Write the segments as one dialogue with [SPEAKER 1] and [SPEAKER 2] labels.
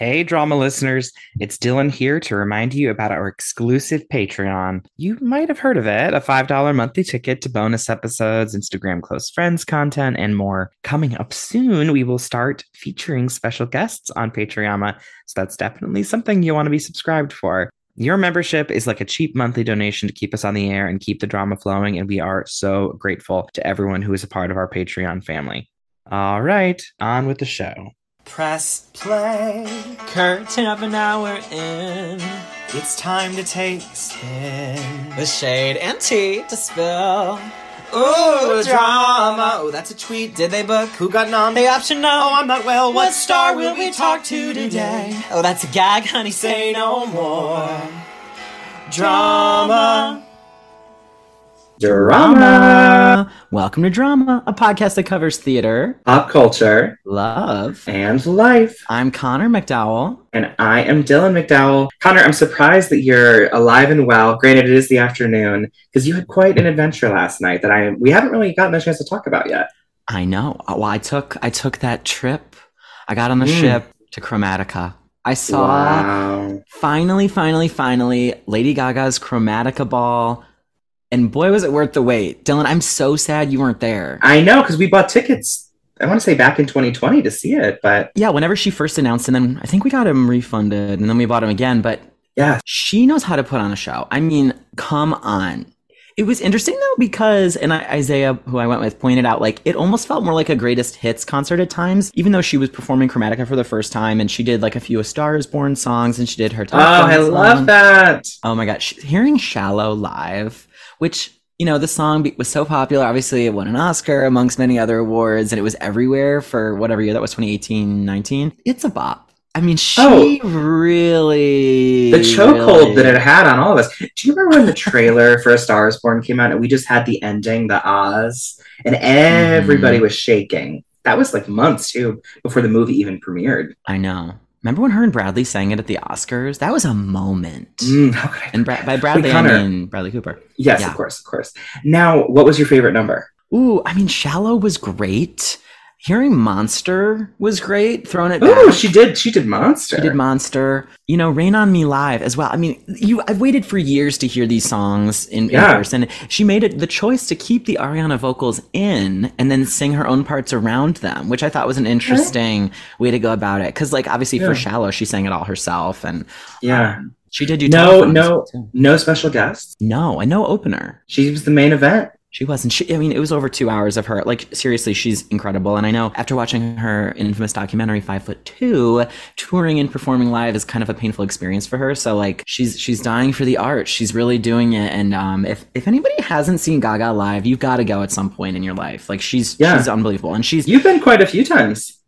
[SPEAKER 1] Hey, drama listeners, it's Dylan here to remind you about our exclusive Patreon. You might have heard of it, a $5 monthly ticket to bonus episodes, Instagram close friends content, and more. Coming up soon, we will start featuring special guests on Patreon, so that's definitely something you want to be subscribed for. Your membership is like a cheap monthly donation to keep us on the air and keep the drama flowing, and we are so grateful to everyone who is a part of our Patreon family. All right, on with the show.
[SPEAKER 2] Press play.
[SPEAKER 3] Curtain up and now we're in.
[SPEAKER 2] It's time to take a spin.
[SPEAKER 3] The shade and tea to spill.
[SPEAKER 2] Ooh, drama. Oh, that's a tweet.
[SPEAKER 3] Did they book?
[SPEAKER 2] Who got nom?
[SPEAKER 3] They option no.
[SPEAKER 2] Oh, I'm not well. What star will we talk to today?
[SPEAKER 3] Oh, that's a gag, honey.
[SPEAKER 2] Say no more. Drama.
[SPEAKER 1] Drama.
[SPEAKER 3] Welcome to Drama, a podcast that covers theater,
[SPEAKER 1] Pop culture,
[SPEAKER 3] love,
[SPEAKER 1] and life.
[SPEAKER 3] I'm Connor McDowell.
[SPEAKER 1] And I am Dylan McDowell. Connor, I'm surprised that you're alive and well. Granted, it is the afternoon, because you had quite an adventure last night that we haven't really gotten a chance to talk about yet.
[SPEAKER 3] I know. Well, I took that trip. I got on the ship to Chromatica. I saw finally Lady Gaga's Chromatica ball. And boy, was it worth the wait. Dylan, I'm so sad you weren't there.
[SPEAKER 1] I know, because we bought tickets, I want to say back in 2020 to see it, but...
[SPEAKER 3] Yeah, whenever she first announced, and then I think we got him refunded, and then we bought him again, but
[SPEAKER 1] yeah,
[SPEAKER 3] she knows how to put on a show. I mean, come on. It was interesting, though, because, and Isaiah, who I went with, pointed out, like, it almost felt more like a greatest hits concert at times, even though she was performing Chromatica for the first time, and she did, like, a few A Star Is Born songs, and she did her...
[SPEAKER 1] I love that!
[SPEAKER 3] Oh my gosh, hearing Shallow live... Which, you know, the song was so popular. Obviously, it won an Oscar amongst many other awards, and it was everywhere for whatever year that was, 2018, 19. It's a bop. I mean, she really...
[SPEAKER 1] The chokehold that it had on all of us. Do you remember when the trailer for A Star Is Born came out, and we just had the ending, the Oz, and everybody was shaking? That was like months, too, before the movie even premiered.
[SPEAKER 3] I know. Remember when her and Bradley sang it at the Oscars? That was a moment.
[SPEAKER 1] How could I
[SPEAKER 3] and by Bradley, I mean Bradley Cooper.
[SPEAKER 1] Yes, yeah. Of course. Now, what was your favorite number?
[SPEAKER 3] Ooh, I mean, Shallow was great. Hearing Monster was great. Throwing it back.
[SPEAKER 1] Ooh, she did Monster.
[SPEAKER 3] She did Monster. You know, Rain on Me live as well. I mean, I've waited for years to hear these songs in person. She made the choice to keep the Ariana vocals in and then sing her own parts around them, which I thought was an interesting way to go about it. Because, like, obviously for Shallow, she sang it all herself. And she did do
[SPEAKER 1] no special guests.
[SPEAKER 3] No, and no opener.
[SPEAKER 1] She was the main event.
[SPEAKER 3] She wasn't. I mean, it was over 2 hours of her. Like, seriously, she's incredible. And I know after watching her infamous documentary, 5'2", touring and performing live is kind of a painful experience for her. So, like, she's dying for the art. She's really doing it. And if anybody hasn't seen Gaga live, you've got to go at some point in your life. Like, she's unbelievable. And you've
[SPEAKER 1] been quite a few times.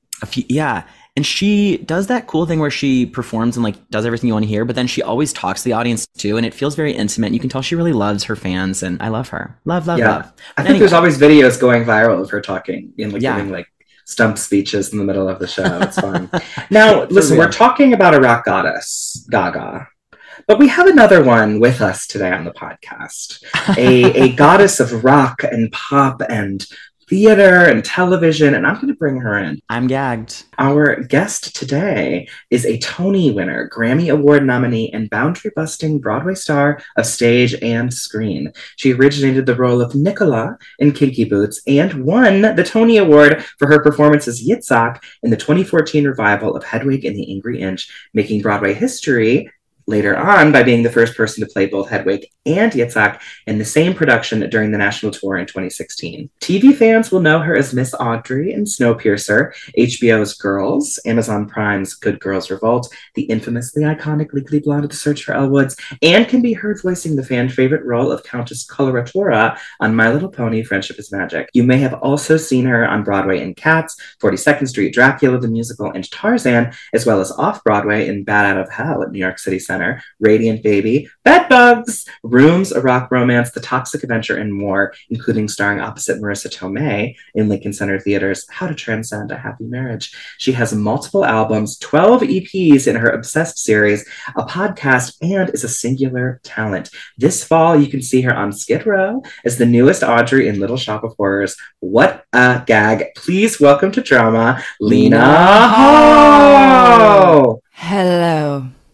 [SPEAKER 3] And she does that cool thing where she performs and, like, does everything you want to hear, but then she always talks to the audience too, and it feels very intimate. And you can tell she really loves her fans, and I love her. Love.
[SPEAKER 1] I think there's always videos going viral of her talking and giving like stump speeches in the middle of the show. It's fun. Now, listen, we're talking about a rock goddess, Gaga. But we have another one with us today on the podcast. A goddess of rock and pop and theater and television, and I'm going to bring her in.
[SPEAKER 3] I'm gagged.
[SPEAKER 1] Our guest today is a Tony winner, Grammy Award nominee, and boundary-busting Broadway star of stage and screen. She originated the role of Nicola in Kinky Boots and won the Tony Award for her performance as Yitzhak in the 2014 revival of Hedwig and the Angry Inch, making Broadway history later on by being the first person to play both Hedwig and Yitzhak in the same production during the national tour in 2016. TV fans will know her as Miss Audrey in Snowpiercer, HBO's Girls, Amazon Prime's Good Girls Revolt, the infamously iconic Legally Blonde: The Search for Elle Woods, and can be heard voicing the fan favorite role of Countess Coloratura on My Little Pony: Friendship is Magic. You may have also seen her on Broadway in Cats, 42nd Street, Dracula the Musical, and Tarzan, as well as off-Broadway in Bat Out of Hell at New York City Center, Radiant Baby, Bedbugs, Rooms, A Rock Romance, The Toxic Avenger, and more, including starring opposite Marissa Tomei in Lincoln Center Theater's How to Transcend a Happy Marriage. She has multiple albums, 12 EPs in her Obsessed series, a podcast, and is a singular talent. This fall, you can see her on Skid Row as the newest Audrey in Little Shop of Horrors. What a gag. Please welcome to Drama, Lena Ho!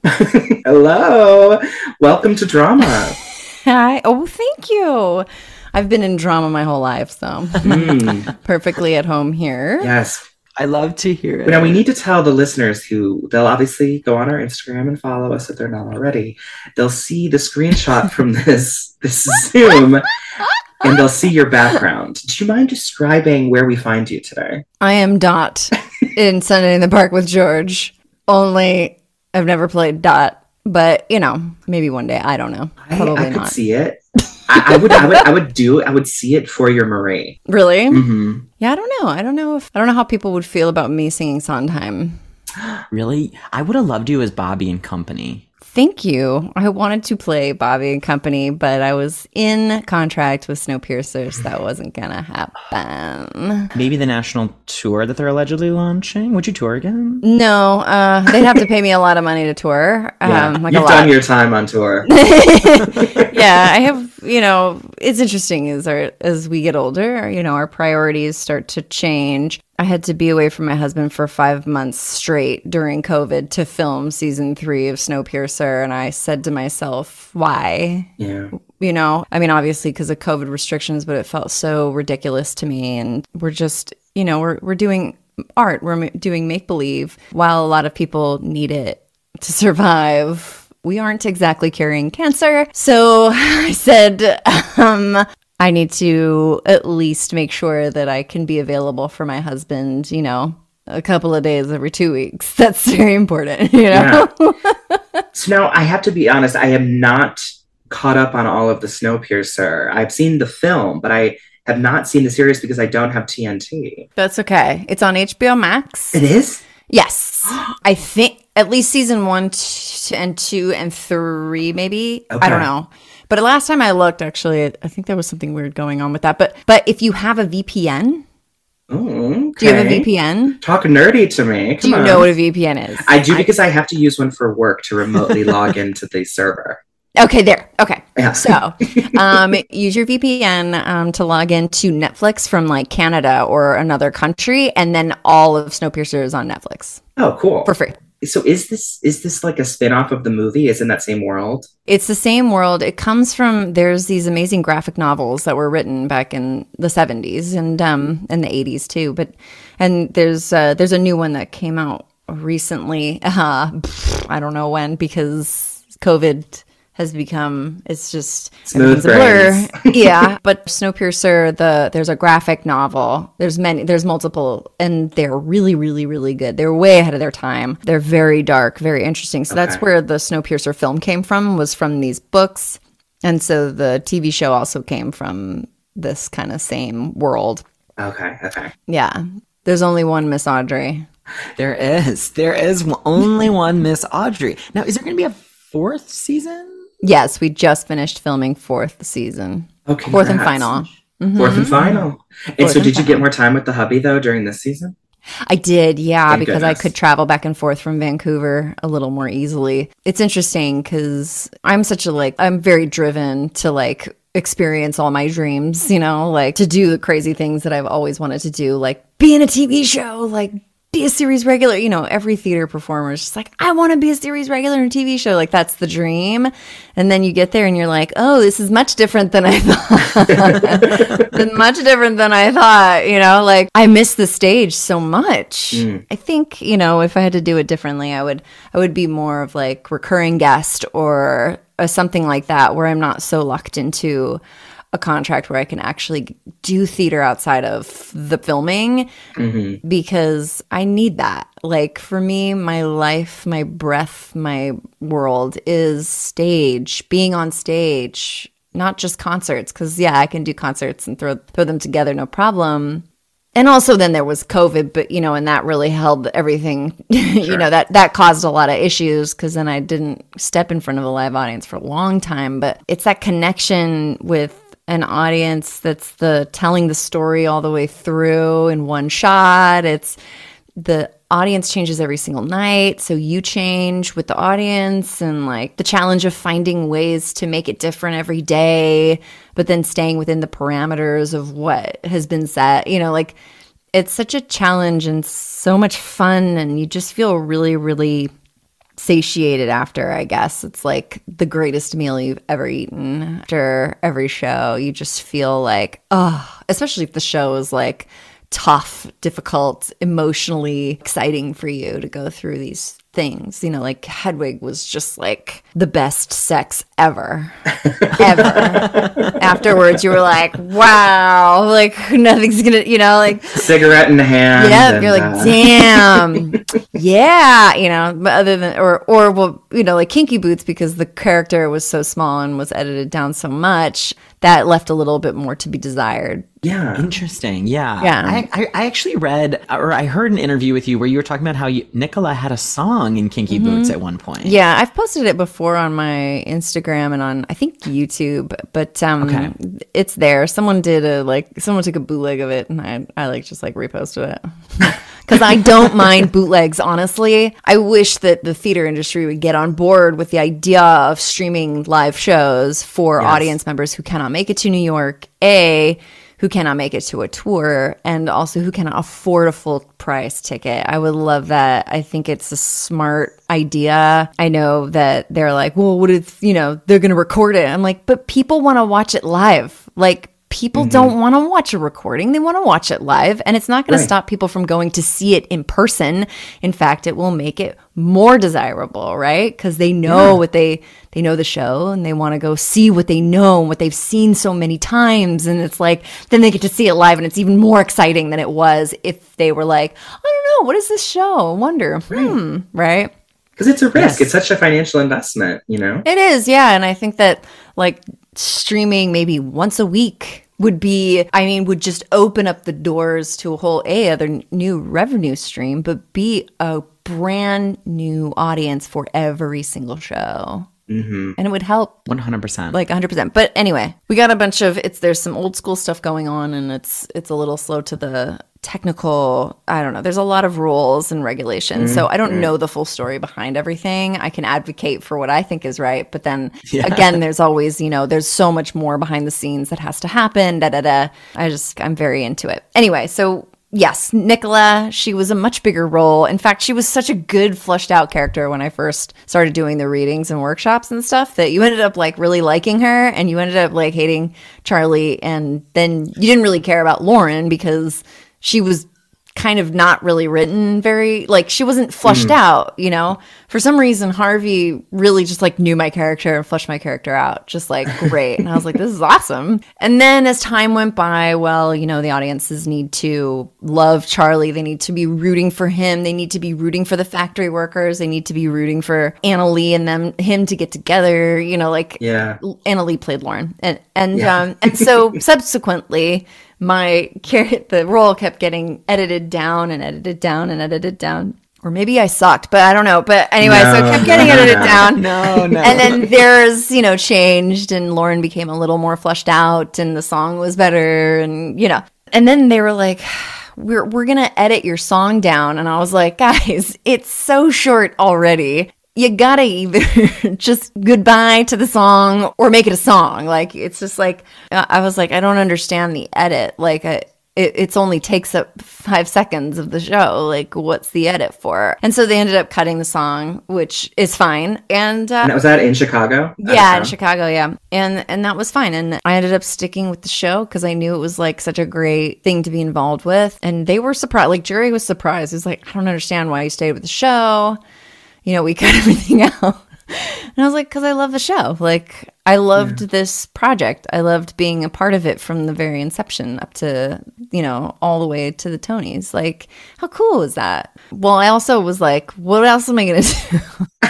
[SPEAKER 1] Hello. Welcome to drama.
[SPEAKER 4] Hi. Oh, thank you. I've been in drama my whole life, so perfectly at home here.
[SPEAKER 1] Yes.
[SPEAKER 3] I love to hear it.
[SPEAKER 1] Now we need to tell the listeners who they'll obviously go on our Instagram and follow us if they're not already. They'll see the screenshot from this Zoom and they'll see your background. Do you mind describing where we find you today?
[SPEAKER 4] I am Dot in Sunday in the Park with George. Only I've never played Dot, but maybe one day. I don't know. Probably
[SPEAKER 1] I could
[SPEAKER 4] not.
[SPEAKER 1] see it. I would see it for your Marie.
[SPEAKER 4] Really?
[SPEAKER 1] Mm-hmm.
[SPEAKER 4] Yeah, I don't know. I don't know how people would feel about me singing Sondheim.
[SPEAKER 3] Really? I would have loved you as Bobby and Company.
[SPEAKER 4] Thank you. I wanted to play Bobby and Company, but I was in contract with Snowpiercer, so that wasn't gonna happen.
[SPEAKER 3] Maybe the national tour that they're allegedly launching. Would you tour again?
[SPEAKER 4] No, they'd have to pay me a lot of money to tour.
[SPEAKER 1] You've done your time on tour.
[SPEAKER 4] Yeah, I have. It's interesting as we get older, our priorities start to change. I had to be away from my husband for 5 months straight during COVID to film season 3 of Snowpiercer. And I said to myself, why?
[SPEAKER 1] Yeah.
[SPEAKER 4] Obviously because of COVID restrictions, but it felt so ridiculous to me. And we're just, we're doing art. We're doing make-believe while a lot of people need it to survive. We aren't exactly curing cancer. So I said, I need to at least make sure that I can be available for my husband, a couple of days every 2 weeks. That's very important,
[SPEAKER 1] Yeah. So now I have to be honest, I am not caught up on all of the Snowpiercer. I've seen the film, but I have not seen the series because I don't have TNT.
[SPEAKER 4] That's okay. It's on HBO Max.
[SPEAKER 1] It is?
[SPEAKER 4] Yes. I think at least season 1 and 2 and 3, maybe.
[SPEAKER 1] Okay.
[SPEAKER 4] I don't know. But last time I looked, actually, I think there was something weird going on with that. But if you have a VPN,
[SPEAKER 1] okay.
[SPEAKER 4] Do you have a VPN?
[SPEAKER 1] Talk nerdy to me.
[SPEAKER 4] Do you know what a VPN is?
[SPEAKER 1] I do because I have to use one for work to remotely log into the server.
[SPEAKER 4] Okay, there. Okay.
[SPEAKER 1] Yeah.
[SPEAKER 4] So use your VPN to log into Netflix from like Canada or another country, and then all of Snowpiercer is on Netflix.
[SPEAKER 1] Oh, cool.
[SPEAKER 4] For free.
[SPEAKER 1] So is this like a spin-off of the movie? Is in that same world?
[SPEAKER 4] It's the same world. It comes from, there's these amazing graphic novels that were written back in the 70s and in the 80s too. And there's a new one that came out recently. I don't know when, because COVID has become, it's just
[SPEAKER 1] smooth
[SPEAKER 4] a blur. Yeah, but Snowpiercer, there's a graphic novel. There's multiple, and they're really, really, really good. They're way ahead of their time. They're very dark, very interesting. So that's where the Snowpiercer film came from, was from these books. And so the TV show also came from this kind of same world.
[SPEAKER 1] Okay.
[SPEAKER 4] Yeah. There's only one Miss Audrey.
[SPEAKER 3] There is only one Miss Audrey. Now, is there going to be a 4th season?
[SPEAKER 4] Yes, we just finished filming 4th season.
[SPEAKER 1] Okay.
[SPEAKER 4] 4th and final. Mm-hmm.
[SPEAKER 1] 4th and final. And so did you get more time with the hubby though during this season?
[SPEAKER 4] I did, yeah,
[SPEAKER 1] Thank
[SPEAKER 4] because
[SPEAKER 1] goodness.
[SPEAKER 4] I could travel back and forth from Vancouver a little more easily. It's interesting because I'm I'm very driven to experience all my dreams, to do the crazy things that I've always wanted to do, like be in a TV show, be a series regular. Every theater performer is just like, I want to be a series regular in a TV show. That's the dream. And then you get there and you're like, oh, this is much different than I thought. Much different than I thought, I miss the stage so much. I think, if I had to do it differently, I would be more of recurring guest or something like that, where I'm not so locked into a contract where I can actually do theater outside of the filming, because I need that. For me, my life, my breath, my world is stage, being on stage, not just concerts. Because I can do concerts and throw them together, no problem. And also then there was COVID, but, and that really held everything,
[SPEAKER 1] Sure.
[SPEAKER 4] that caused a lot of issues, because then I didn't step in front of a live audience for a long time. But it's that connection with an audience that's telling the story all the way through in one shot. It's the audience changes every single night, so you change with the audience, and the challenge of finding ways to make it different every day, but then staying within the parameters of what has been set. It's such a challenge and so much fun, and you just feel really, really satiated after, I guess. It's like the greatest meal you've ever eaten. After every show, you just feel like, oh, especially if the show is like tough, difficult, emotionally exciting for you to go through these things. You know, like Hedwig was just like the best sex ever. Afterwards, you were like, wow, like nothing's gonna, you know, like
[SPEAKER 1] cigarette in the hand.
[SPEAKER 4] Yeah, you're like, damn, yeah, you know. But other than, or well, you know, like Kinky Boots, because the character was so small and was edited down so much, that left a little bit more to be desired.
[SPEAKER 1] Yeah.
[SPEAKER 3] Interesting. Yeah.
[SPEAKER 4] Yeah.
[SPEAKER 3] I actually read, or I heard an interview with you where you were talking about how Nicola had a song in Kinky Boots at one point.
[SPEAKER 4] Yeah, I've posted it before on my Instagram and on, I think, YouTube, but it's there. Someone took a bootleg of it, and I like just like reposted it. Because I don't mind bootlegs, honestly. I wish that the theater industry would get on board with the idea of streaming live shows for audience members who cannot make it to New York, who cannot make it to a tour, and also who cannot afford a full price ticket. I would love that. I think it's a smart idea. I know that they're like, well, what if, you know, they're going to record it? I'm like, but people want to watch it live. Like, people don't want to watch a recording. They want to watch it live. And it's not going to stop people from going to see it in person. In fact, it will make it more desirable, right? Because they know what they know the show, and they want to go see what they know and what they've seen so many times. And it's like, then they get to see it live, and it's even more exciting than it was if they were like, I don't know, what is this show? I wonder. Right?
[SPEAKER 1] Because it's a risk. It's such a financial investment, you know?
[SPEAKER 4] It is, yeah. And I think that like streaming maybe once a week would just open up the doors to a whole other new revenue stream, but be a brand new audience for every single show. And it would help
[SPEAKER 3] 100%.
[SPEAKER 4] like 100%. But anyway, we got a bunch of there's some old school stuff going on, and it's a little slow to the technical. I don't know. There's a lot of rules and regulations. So I don't know the full story behind everything. I can advocate for what I think is right. But then again, there's always, you know, there's so much more behind the scenes that has to happen. I'm very into it. Anyway, so yes, Nicola, she was a much bigger role. In fact, she was such a good fleshed out character when I first started doing the readings and workshops and stuff that you ended up like really liking her, and you ended up like hating Charlie, and then you didn't really care about Lauren because she was kind of not really written very, like, she wasn't fleshed out, you know? For some reason, Harvey really just like knew my character and fleshed my character out just like great. And I was like, this is awesome. And then as time went by, well, you know, the audiences need to love Charlie. They need to be rooting for him. They need to be rooting for the factory workers. They need to be rooting for Anna Lee and him to get together, you know, like Anna Lee played Lauren. And so subsequently, the role kept getting edited down and edited down and edited down. Or maybe I sucked, but I don't know. But anyway, so it kept getting edited down.
[SPEAKER 3] No.
[SPEAKER 4] And then there's, you know, changed, and Lauren became a little more fleshed out, and the song was better, and, you know. And then they were like, we're going to edit your song down. And I was like, guys, it's so short already. You gotta either just goodbye to the song or make it a song. Like, it's just like, I was like, I don't understand the edit. Like, it's only takes up 5 seconds of the show. Like, what's the edit for? And so they ended up cutting the song, which is fine. And
[SPEAKER 1] was that in Chicago?
[SPEAKER 4] Yeah, in Chicago, yeah. And that was fine. And I ended up sticking with the show because I knew it was like such a great thing to be involved with. And they were surprised. Like, Jerry was surprised. He was like, I don't understand why you stayed with the show. You know, we cut everything out. And I was like, because I love the show. Like, I loved this project. I loved being a part of it from the very inception up to, you know, all the way to the Tonys. Like, how cool is that? Well, I also was like, what else am I going to do?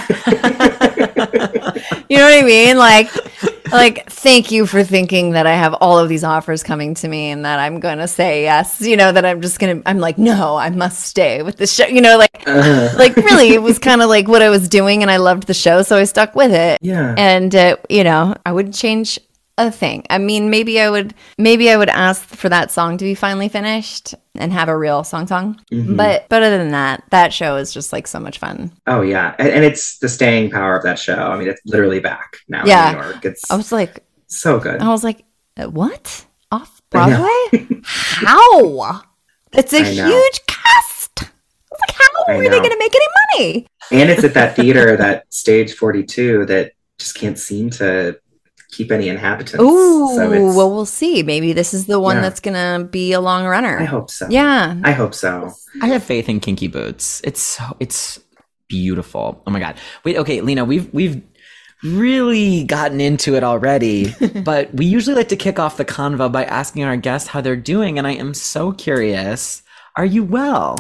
[SPEAKER 4] You know what I mean? Like, thank you for thinking that I have all of these offers coming to me and that I'm going to say yes, you know, that I'm like, no, I must stay with the show, you know, like really it was kind of like what I was doing, and I loved the show. So I stuck with it. Yeah. And, you know, I wouldn't change a thing. I mean, maybe I would ask for that song to be finally finished and have a real song. But other than that, that show is just like so much fun.
[SPEAKER 1] Oh yeah, and it's the staying power of that show. I mean, it's literally back now in New York. I
[SPEAKER 4] was like,
[SPEAKER 1] so good.
[SPEAKER 4] I was like, what? Off Broadway? How? It's a huge cast. was like, how are they going to make any money?
[SPEAKER 1] And it's at that theater, that Stage 42, that just can't seem to keep any inhabitants.
[SPEAKER 4] Ooh, well, we'll see. Maybe this is the one that's gonna be a long runner.
[SPEAKER 1] I hope so.
[SPEAKER 4] Yeah,
[SPEAKER 1] I hope so.
[SPEAKER 3] I have faith in Kinky Boots. It's beautiful. Oh my god. Wait, okay, Lena, we've really gotten into it already, but we usually like to kick off the convo by asking our guests how they're doing, and I am so curious. Are you well?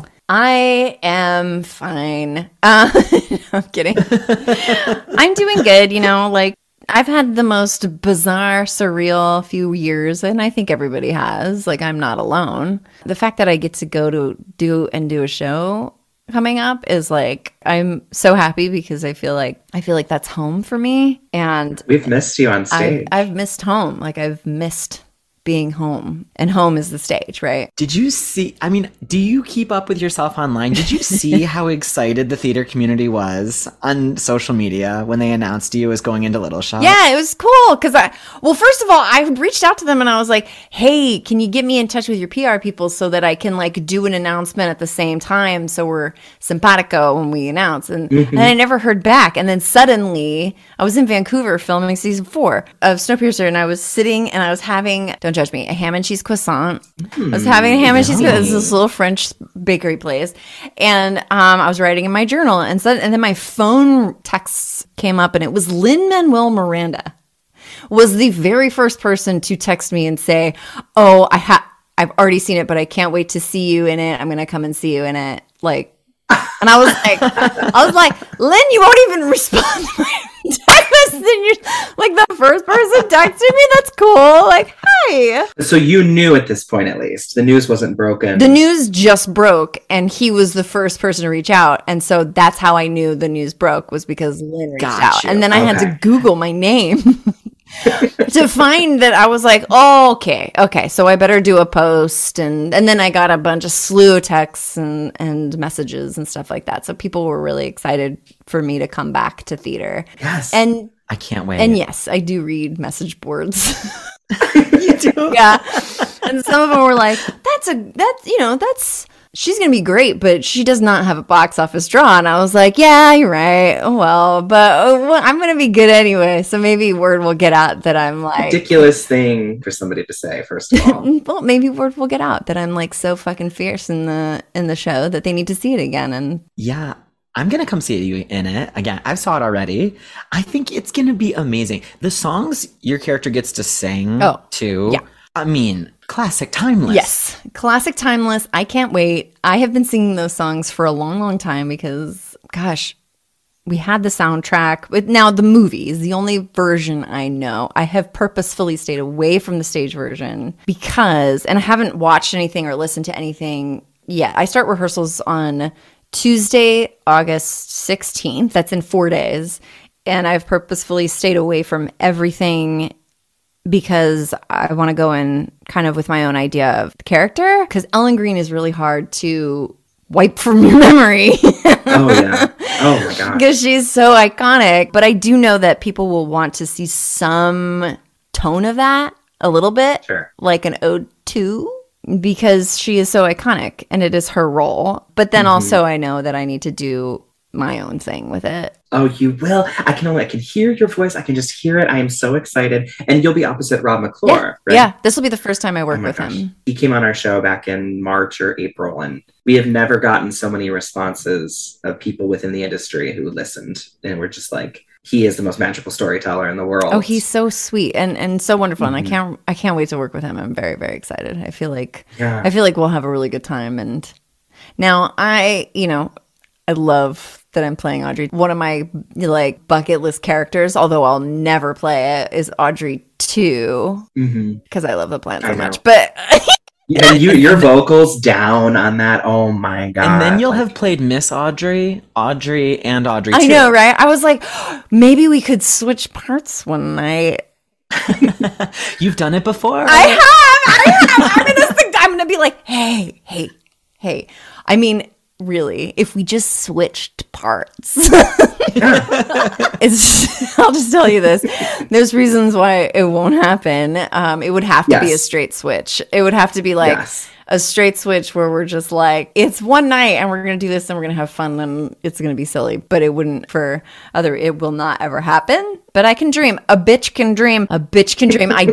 [SPEAKER 4] I am fine. I'm kidding. I'm doing good. Like, I've had the most bizarre, surreal few years, and I think everybody has. Like, I'm not alone. The fact that I get to go to do a show coming up is like, I'm so happy because I feel like that's home for me. And
[SPEAKER 1] we've missed you on stage.
[SPEAKER 4] I've missed home. Like, I've missed being home, and home is the stage, right?
[SPEAKER 3] Did you see, do you keep up with yourself online? Did you see how excited the theater community was on social media when they announced you as going into Little Shop?
[SPEAKER 4] Yeah, it was cool because first of all, I reached out to them and I was like, hey, can you get me in touch with your PR people so that I can like do an announcement at the same time so we're simpatico when we announce? And I never heard back. And then suddenly I was in Vancouver filming season 4 of Snowpiercer, and I was sitting and I was having, don't judge me, a ham and cheese croissant. I was having a ham and cheese croissant. It's this little French bakery place. And I was writing in my journal, and then my phone texts came up, and it was Lin-Manuel Miranda was the very first person to text me and say, oh, I've already seen it, but I can't wait to see you in it. I'm going to come and see you in it. Like, and I was like, Lynn, you won't even respond to my text message. You're like the first person texted me. That's cool. Like, hi.
[SPEAKER 1] So you knew at this point, at least, the news wasn't broken.
[SPEAKER 4] The news just broke, and he was the first person to reach out. And so that's how I knew the news broke, was because Lynn reached out. And then I had to Google my name to find that. I was like, oh, okay, so I better do a post. And then I got a bunch of slew of texts and messages and stuff like that. So people were really excited for me to come back to theater.
[SPEAKER 1] Yes.
[SPEAKER 4] And
[SPEAKER 3] I can't wait.
[SPEAKER 4] And yes, I do read message boards.
[SPEAKER 3] You do?
[SPEAKER 4] Yeah. And some of them were like, she's going to be great, but she does not have a box office draw. And I was like, yeah, you're right. Oh, well, but I'm going to be good anyway. So maybe word will get out that I'm like...
[SPEAKER 1] Ridiculous thing for somebody to say, first of all.
[SPEAKER 4] Well, maybe word will get out that I'm like so fucking fierce in the show that they need to see it again. And
[SPEAKER 3] yeah, I'm going to come see you in it. Again, I saw it already. I think it's going to be amazing. The songs your character gets to sing too.
[SPEAKER 4] Yeah.
[SPEAKER 3] I mean, classic, timeless.
[SPEAKER 4] Yes, classic, timeless. I can't wait. I have been singing those songs for a long, long time because, gosh, we had the soundtrack. But now the movie is the only version I know. I have purposefully stayed away from the stage version because, and I haven't watched anything or listened to anything yet. I start rehearsals on Tuesday, August 16th. That's in 4 days. And I've purposefully stayed away from everything because I want to go in kind of with my own idea of the character. Because Ellen Green is really hard to wipe from your memory.
[SPEAKER 1] Oh, yeah. Oh, my God.
[SPEAKER 4] Because she's so iconic. But I do know that people will want to see some tone of that a little bit.
[SPEAKER 1] Sure.
[SPEAKER 4] Like an ode to, because she is so iconic and it is her role. But then also I know that I need to do my own thing with it.
[SPEAKER 1] Oh, you will. I can hear your voice. I can just hear it. I am so excited. And you'll be opposite Rob McClure, right?
[SPEAKER 4] Yeah, this will be the first time I work with him.
[SPEAKER 1] He came on our show back in March or April, and we have never gotten so many responses of people within the industry who listened. And we're just like, he is the most magical storyteller in the world.
[SPEAKER 4] Oh, he's so sweet and so wonderful. And I can't wait to work with him. I'm very, very excited. I feel like we'll have a really good time. And now I love that I'm playing Audrey. One of my like bucket list characters, although I'll never play it, is Audrey 2 because I love the plan so much. But
[SPEAKER 1] yeah, your vocals down on that. Oh my God.
[SPEAKER 3] And then you'll have played Miss Audrey, and Audrey 2.
[SPEAKER 4] I know, right? I was like, maybe we could switch parts one night.
[SPEAKER 3] You've done it before.
[SPEAKER 4] I have. I'm gonna be like, hey. I mean, really, if we just switched parts. I'll just tell you this. There's reasons why it won't happen. It would have to be a straight switch. It would have to be like, a straight switch where we're just like, it's one night and we're going to do this and we're going to have fun and it's going to be silly. But it wouldn't for other, it will not ever happen. But I can dream. A bitch can dream. A bitch can dream. I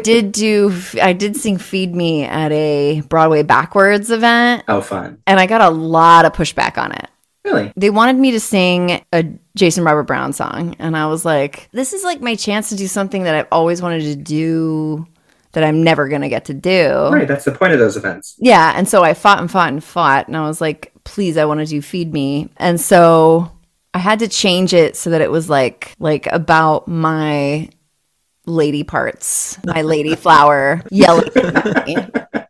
[SPEAKER 4] did sing Feed Me at a Broadway Backwards event.
[SPEAKER 1] Oh, fun.
[SPEAKER 4] And I got a lot of pushback on it.
[SPEAKER 1] Really?
[SPEAKER 4] They wanted me to sing a Jason Robert Brown song. And I was like, this is like my chance to do something that I've always wanted to do that I'm never going to get to do.
[SPEAKER 1] Right. That's the point of those events.
[SPEAKER 4] Yeah. And so I fought and fought and fought. And I was like, please, I want to do Feed Me. And so I had to change it so that it was like about my lady parts, my lady flower yelling at me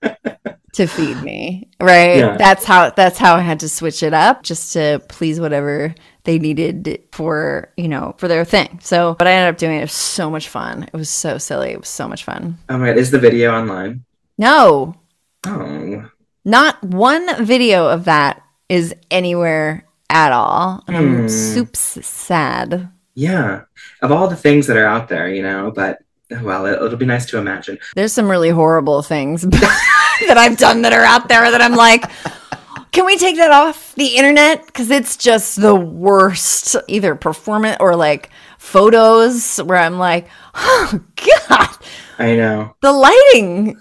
[SPEAKER 4] to feed me, right?
[SPEAKER 1] Yeah.
[SPEAKER 4] That's how I had to switch it up just to please whatever they needed for, for their thing. So, but I ended up doing it. It was so much fun. It was so silly. It was so much fun.
[SPEAKER 1] Oh my God. Is the video online?
[SPEAKER 4] No.
[SPEAKER 1] Oh.
[SPEAKER 4] Not one video of that is anywhere at all. And I'm soups sad.
[SPEAKER 1] Yeah. Of all the things that are out there, but well, it'll be nice to imagine.
[SPEAKER 4] There's some really horrible things that I've done that are out there that I'm like, can we take that off the internet? Because it's just the worst, either performance or like photos where I'm like, oh God.
[SPEAKER 1] I know.
[SPEAKER 4] The lighting.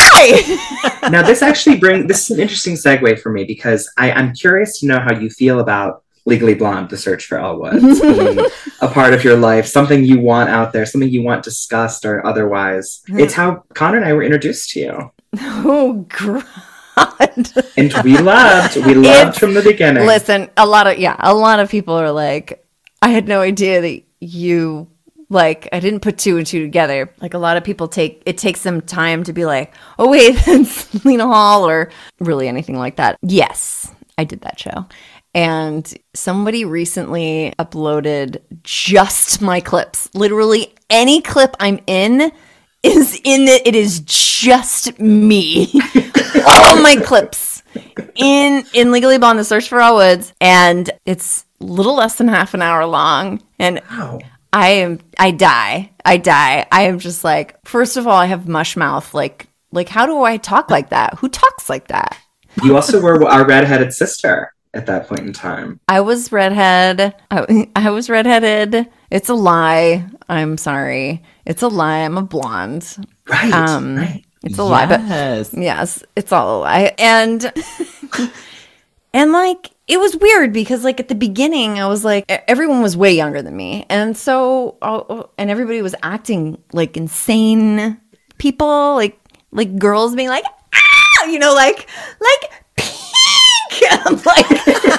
[SPEAKER 4] Why?
[SPEAKER 1] Now, this is an interesting segue for me because I'm curious to know how you feel about Legally Blonde, The Search for Elle Woods, being a part of your life, something you want out there, something you want discussed or otherwise. It's how Connor and I were introduced to you.
[SPEAKER 4] Oh, God.
[SPEAKER 1] And we loved from the beginning.
[SPEAKER 4] Listen, a lot of people are like, I had no idea that you, like, I didn't put two and two together. Like, a lot of people it takes them time to be like, oh, wait, that's Lena Hall or really anything like that. Yes, I did that show. And somebody recently uploaded just my clips. Literally any clip I'm in is in it. It is just me. All my clips in Legally Blonde, The Search for Elle Woods. And it's a little less than half an hour long. And
[SPEAKER 1] Wow.
[SPEAKER 4] I die. I am just like, first of all, I have mush mouth. Like how do I talk like that? Who talks like that?
[SPEAKER 1] You also were our redheaded sister at that point in time.
[SPEAKER 4] I was redhead. I was redheaded. It's a lie. I'm sorry. It's a lie. I'm a blonde.
[SPEAKER 1] Right. Right.
[SPEAKER 4] It's a lie. But yes, it's all a lie. And like, it was weird because like at the beginning I was like, everyone was way younger than me. And so, and everybody was acting like insane people, like girls being like, ah, like pink. And I'm like,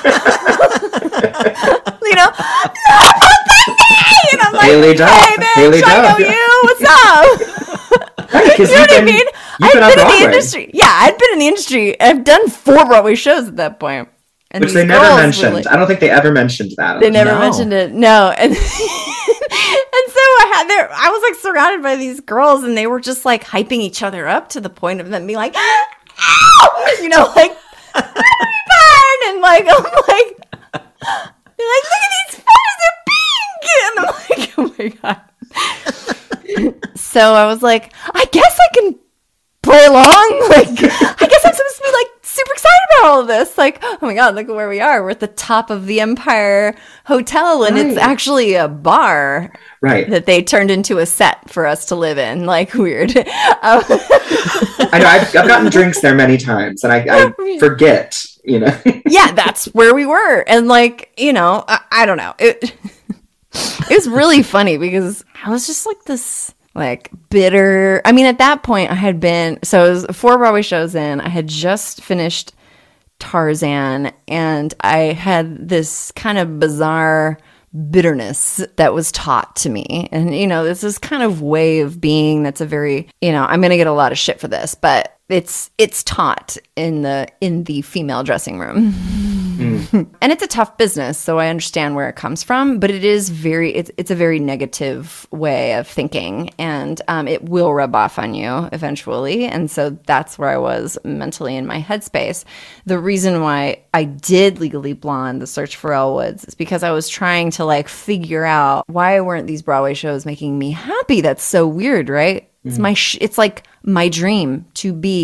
[SPEAKER 4] not and I'm like,
[SPEAKER 1] Haley Duff.
[SPEAKER 4] hey bitch,
[SPEAKER 1] Haley
[SPEAKER 4] I know
[SPEAKER 1] Duff.
[SPEAKER 4] you, what's up?
[SPEAKER 1] Right,
[SPEAKER 4] You know what I mean?
[SPEAKER 1] You've been on
[SPEAKER 4] I'd been in the
[SPEAKER 1] Broadway,
[SPEAKER 4] industry. Yeah, I'd been in the industry. I've done 4 Broadway shows at that point. And
[SPEAKER 1] which
[SPEAKER 4] these
[SPEAKER 1] they never
[SPEAKER 4] girls were
[SPEAKER 1] mentioned.
[SPEAKER 4] like-
[SPEAKER 1] I don't think they ever mentioned that.
[SPEAKER 4] They never
[SPEAKER 3] No.
[SPEAKER 4] mentioned it. No. And, and so I was like surrounded by these girls and they were just like hyping each other up to the point of them being like, ow! Like, fun! And like, I'm like, they're like, look at these photos, they're pink! And I'm like, oh my God. So I was like, I guess I can play along. Like, I guess I'm supposed to be like super excited about all of this. Like, oh my God, look at where we are. We're at the top of the Empire Hotel and it's actually a bar
[SPEAKER 1] Right.
[SPEAKER 4] that they turned into a set for us to live in. Like, weird.
[SPEAKER 1] I know. I've gotten drinks there many times, and I forget.
[SPEAKER 4] Yeah, that's where we were. And like, I don't know. It was really funny because I was just like this like bitter. I mean, at that point I had been, so it was 4 Broadway shows in. I had just finished Tarzan and I had this kind of bizarre bitterness that was taught to me. And, this is kind of way of being that's a very, I'm going to get a lot of shit for this, but it's taught in the female dressing room. And it's a tough business, so I understand where it comes from, but it is it's a very negative way of thinking, and it will rub off on you eventually. And so that's where I was mentally in my headspace. The reason why I did Legally Blonde, The Search for Elle Woods, is because I was trying to like figure out why weren't these Broadway shows making me happy? That's so weird, right? It's it's like my dream to be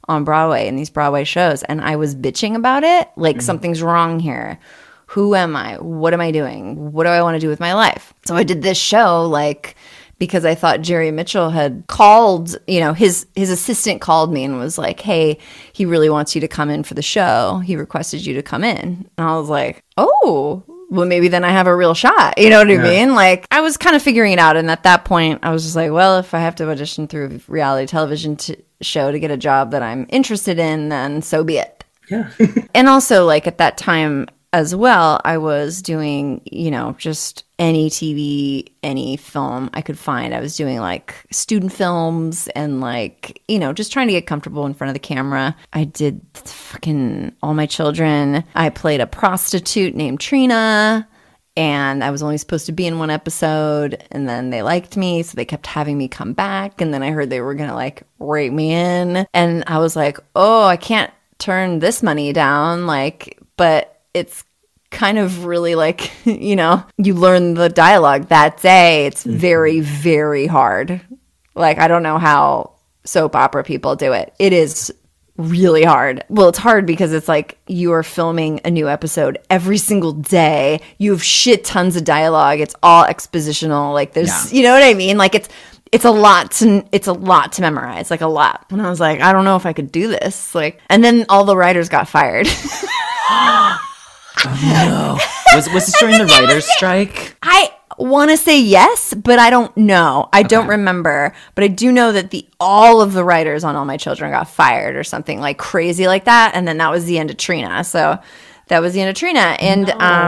[SPEAKER 4] on Broadway in these Broadway shows. And I was bitching about it. Like, something's wrong here. Who am I? What am I doing? What do I want to do with my life? So I did this show, like, because I thought Jerry Mitchell had called, you know, his assistant called me and was like, hey, he really wants you to come in for the show. He requested you to come in. And I was like, oh, well, maybe then I have a real shot. You know what I mean? Like, I was kind of figuring it out. And at that point, I was just like, well, if I have to audition through a reality television show to get a job that I'm interested in, then so be it.
[SPEAKER 1] Yeah.
[SPEAKER 4] And also, like, at that time as well, I was doing, you know, just any TV, any film I could find. I was doing like student films and like, you know, just trying to get comfortable in front of the camera. I did fucking All My Children. I played a prostitute named Trina, and I was only supposed to be in one episode, and then they liked me, so they kept having me come back, and then I heard they were gonna like rate me in, and I was like, oh, I can't turn this money down, like, but it's kind of really like, you know, you learn the dialogue that day. It's very, very hard. Like, I don't know how soap opera people do it. It is really hard. Well, it's hard because it's like you are filming a new episode every single day. You have shit tons of dialogue. It's all expositional. Like, there's, you know what I mean? Like, it's a lot to memorize, like a lot. And I was like, I don't know if I could do this. Like, and then all the writers got fired.
[SPEAKER 3] Oh, no. Was this during the writer's strike?
[SPEAKER 4] I want to say yes, but I don't know. I don't remember. But I do know that all of the writers on All My Children got fired or something like crazy like that. And then that was the end of Trina. So that was the end of Trina. And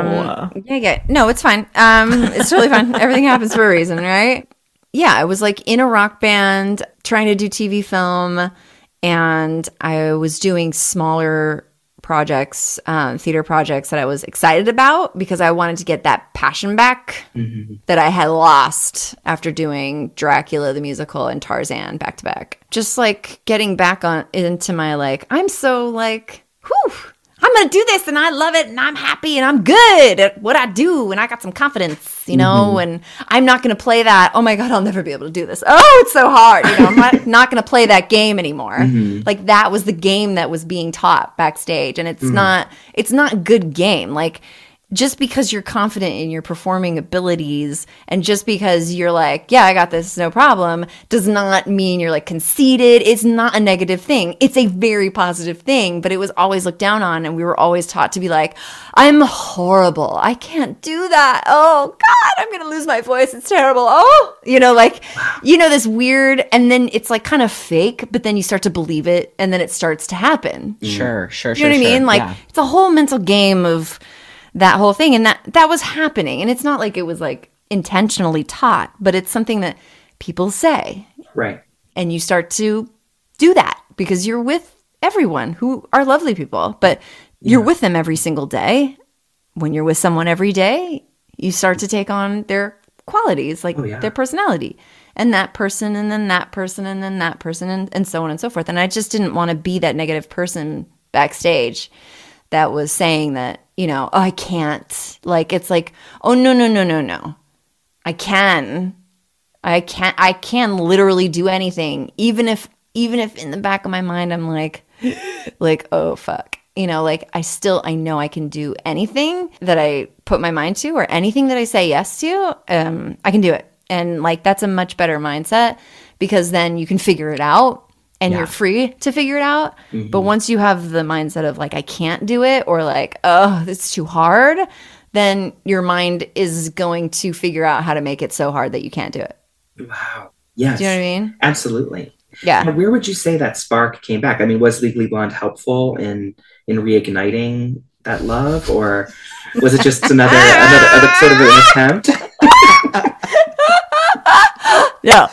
[SPEAKER 4] no, it's fine. It's totally fine. Everything happens for a reason, right? Yeah, I was like in a rock band trying to do TV film, and I was doing smaller projects, theater projects that I was excited about because I wanted to get that passion back that I had lost after doing Dracula the musical and Tarzan back to back. Just like getting back into my like, I'm so like, whew, I'm going to do this and I love it and I'm happy and I'm good at what I do and I got some confidence, you know, and I'm not going to play that, oh my God, I'll never be able to do this. Oh, it's so hard. You know, I'm not going to play that game anymore. Like, that was the game that was being taught backstage, and it's not a good game. Like, just because you're confident in your performing abilities and just because you're like, yeah, I got this, no problem, does not mean you're like conceited. It's not a negative thing. It's a very positive thing, but it was always looked down on, and we were always taught to be like, I'm horrible. I can't do that. Oh God, I'm going to lose my voice. It's terrible. Oh, you know, like, you know, this weird, and then it's like kind of fake, but then you start to believe it and then it starts to happen.
[SPEAKER 3] Sure.
[SPEAKER 4] You know what I mean? Like, it's a whole mental game of that whole thing, and that was happening, and it's not like it was like intentionally taught, but it's something that people say,
[SPEAKER 1] right? And
[SPEAKER 4] you start to do that because you're with everyone who are lovely people, but you're with them every single day. When you're with someone every day, you start to take on their qualities, like their personality, and that person, and then that person, and then that person, and so on and so forth. And I just didn't want to be that negative person backstage that was saying that, you know, oh, I can't. Like, it's like, oh, no. I can literally do anything. Even if in the back of my mind, I'm like, oh, fuck. You know, like, I know I can do anything that I put my mind to, or anything that I say yes to, I can do it. And like, that's a much better mindset, because then you can figure it out. And you're free to figure it out. But once you have the mindset of like, I can't do it, or like, oh, it's too hard, then your mind is going to figure out how to make it so hard that you can't do it.
[SPEAKER 1] Wow. Yes.
[SPEAKER 4] Do you know what I mean?
[SPEAKER 1] Absolutely.
[SPEAKER 4] Yeah.
[SPEAKER 1] Now, where would you say that spark came back? I mean, was Legally Blonde helpful in reigniting that love, or was it just another sort of an attempt?
[SPEAKER 4] No.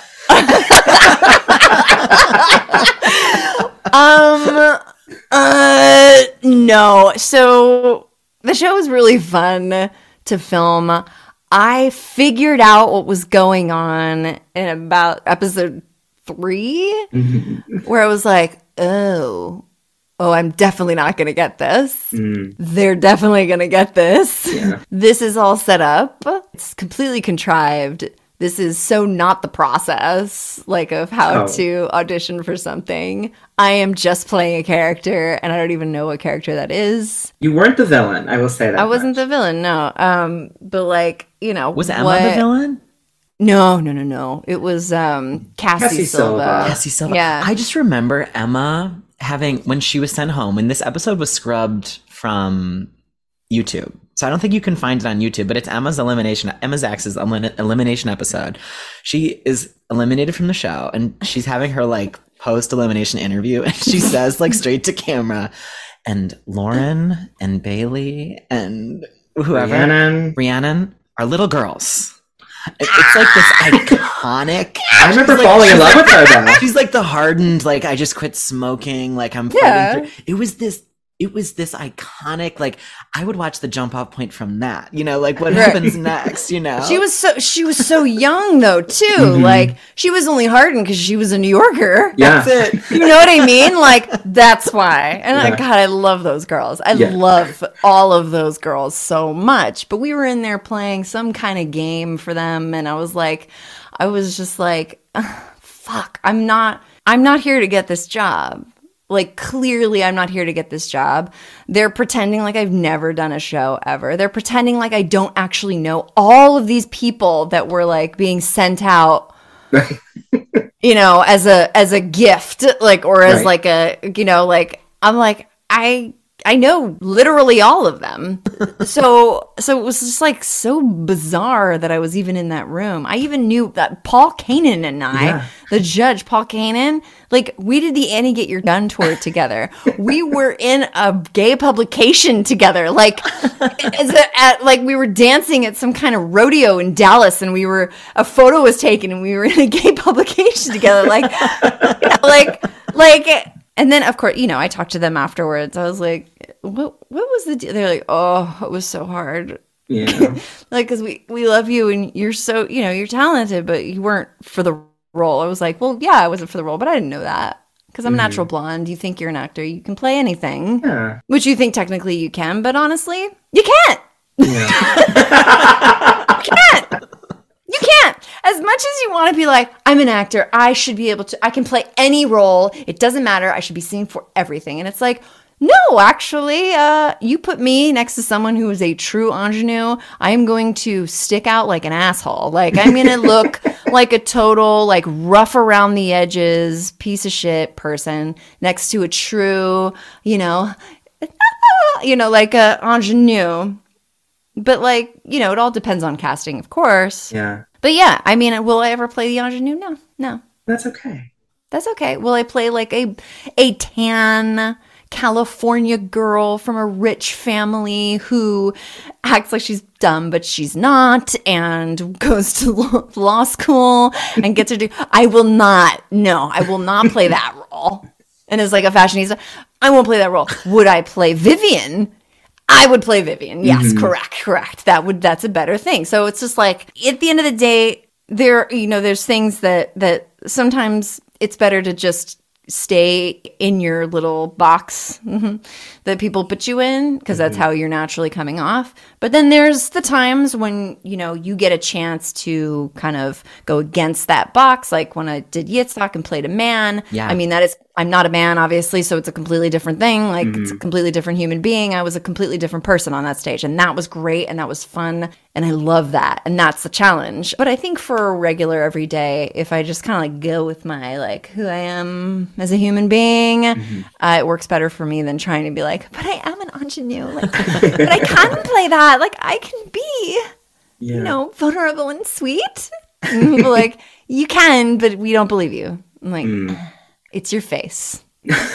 [SPEAKER 4] No. So the show was really fun to film. I figured out what was going on in about episode 3, where I was like, oh, I'm definitely not going to get this. They're definitely going to get this. Yeah. This is all set up. It's completely contrived. this is so not the process, like, of how
[SPEAKER 1] Oh.
[SPEAKER 4] to audition for something. I am just playing a character, and I don't even know what character that is.
[SPEAKER 1] You weren't the villain, I will say that.
[SPEAKER 4] I wasn't
[SPEAKER 1] much.
[SPEAKER 4] the villain, no. But like, you know,
[SPEAKER 3] Was Emma the villain?
[SPEAKER 4] No. It was Cassie
[SPEAKER 1] Cassie Silva.
[SPEAKER 3] Cassie Silva.
[SPEAKER 4] Yeah.
[SPEAKER 3] I just remember Emma having, when she was sent home, when this episode was scrubbed from YouTube. So I don't think you can find it on YouTube, but it's Emma Zax's elimination episode. She is eliminated from the show, and she's having her like post-elimination interview, and she says like straight to camera, and Lauren and Bailey and whoever, Rhiannon are little girls. It's like this iconic.
[SPEAKER 1] I remember falling in love with her though.
[SPEAKER 3] She's like the hardened, like, I just quit smoking, like I'm
[SPEAKER 4] Yeah.
[SPEAKER 3] fighting through. It was this iconic, like, I would watch the jump off point from that, you know, like what happens next, you know?
[SPEAKER 4] She was so young though too. Like, she was only hardened because she was a New Yorker.
[SPEAKER 1] Yeah.
[SPEAKER 3] That's it.
[SPEAKER 4] You know what I mean? Like, that's why. And
[SPEAKER 1] Yeah.
[SPEAKER 4] God, I love those girls. I
[SPEAKER 1] Yeah.
[SPEAKER 4] love all of those girls so much. But we were in there playing some kind of game for them, and I was just like, fuck, I'm not here to get this job. Like, clearly I'm not here to get this job. They're pretending like I've never done a show ever. They're pretending like I don't actually know all of these people that were like being sent out, you know, as a gift, like, or as
[SPEAKER 1] Right.
[SPEAKER 4] like a, you know, like, I'm like, I know literally all of them. So it was just like so bizarre that I was even in that room. I even knew that Paul Kanan and I,
[SPEAKER 1] Yeah.
[SPEAKER 4] the judge, Paul Kanan, like, we did the Annie Get Your Gun tour together. We were in a gay publication together. Like, like we were dancing at some kind of rodeo in Dallas, and a photo was taken, and we were in a gay publication together. Like, and then, of course, you know, I talked to them afterwards. I was like, what was the deal? They're like, oh, it was so hard.
[SPEAKER 1] Yeah.
[SPEAKER 4] Like, because we love you, and you're so, you know, you're talented, but you weren't for the role. I was like, well, yeah, I wasn't for the role, but I didn't know that. Because I'm a natural blonde. You think you're an actor. You can play anything.
[SPEAKER 1] Yeah.
[SPEAKER 4] Which you think technically you can, but honestly, you can't.
[SPEAKER 1] Yeah.
[SPEAKER 4] You can't. As much as you want to be like, I'm an actor, I should be able to, I can play any role. It doesn't matter. I should be seen for everything. And it's like, no, actually, you put me next to someone who is a true ingenue, I am going to stick out like an asshole. Like, I'm going to look like a total, like, rough around the edges, piece of shit person next to a true, you know, like a ingenue. But, like, you know, it all depends on casting, of course.
[SPEAKER 1] Yeah.
[SPEAKER 4] But yeah, I mean, will I ever play the ingenue? No.
[SPEAKER 1] That's okay.
[SPEAKER 4] That's okay. Will I play like a tan California girl from a rich family who acts like she's dumb, but she's not, and goes to law school and gets to do... I will not play that role. And is like a fashionista. I won't play that role. Would I play Vivian? I would play Vivian. Yes, correct. That's a better thing. So it's just like, at the end of the day, there's things that sometimes it's better to just stay in your little box that people put you in, because that's how you're naturally coming off. But then there's the times when, you know, you get a chance to kind of go against that box. Like when I did Yitzhak and played a man.
[SPEAKER 3] Yeah.
[SPEAKER 4] I mean, I'm not a man, obviously, so it's a completely different thing. Like, it's a completely different human being. I was a completely different person on that stage, and that was great, and that was fun, and I love that, and that's the challenge. But I think for a regular everyday, if I just kind of like go with my, like, who I am as a human being, it works better for me than trying to be like, but I am an ingenue, like, but I can play that, like, I can be,
[SPEAKER 1] Yeah.
[SPEAKER 4] you know, vulnerable and sweet. And people are like, you can, but we don't believe you. I'm like, it's your face.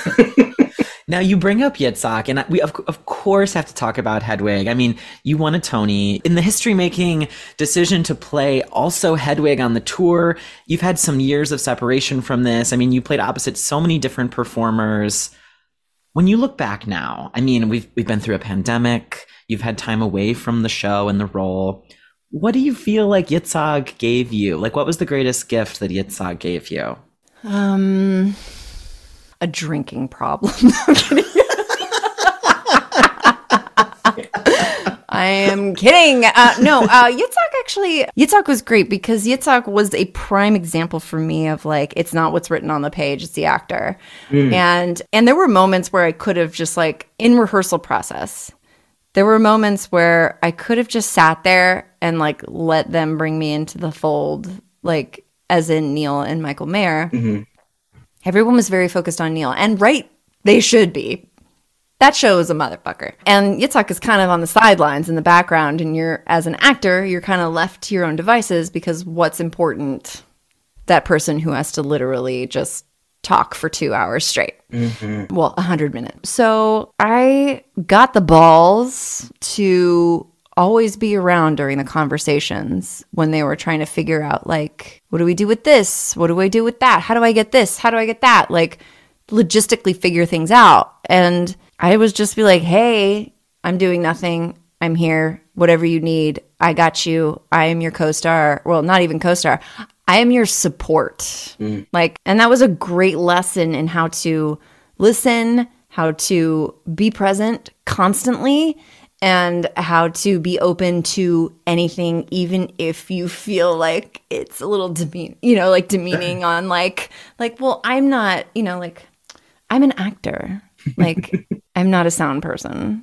[SPEAKER 3] Now, you bring up Yitzhak, and we of course have to talk about Hedwig. I mean, you won a Tony. In the history-making decision to play also Hedwig on the tour, you've had some years of separation from this. I mean, you played opposite so many different performers. When you look back now, I mean, we've been through a pandemic. You've had time away from the show and the role. What do you feel like Yitzhak gave you? Like, what was the greatest gift that Yitzhak gave you?
[SPEAKER 4] A drinking problem. No, I'm kidding. I am kidding. No, Yitzhak was great because Yitzhak was a prime example for me of like, it's not what's written on the page, it's the actor. And there were moments where I could have just like, in rehearsal process, there were moments where I could have just sat there and like let them bring me into the fold, like as in Neil and Michael Mayer. Everyone was very focused on Neil, and right, they should be. That show is a motherfucker. And Yitzhak is kind of on the sidelines in the background, and you're, as an actor, you're kind of left to your own devices because what's important? That person who has to literally just talk for 2 hours straight. Well, 100 minutes. So I got the balls to always be around during the conversations when they were trying to figure out, like, what do we do with this? What do I do with that? How do I get this? How do I get that? Like, logistically figure things out. And I was just be like, hey, I'm doing nothing. I'm here. Whatever you need, I got you. I am your co-star. Well, not even co-star. I am your support. Like, and that was a great lesson in how to listen, how to be present constantly, and how to be open to anything, even if you feel like it's a little demeaning on like, well, I'm not, like, I'm an actor. Like, I'm not a sound person,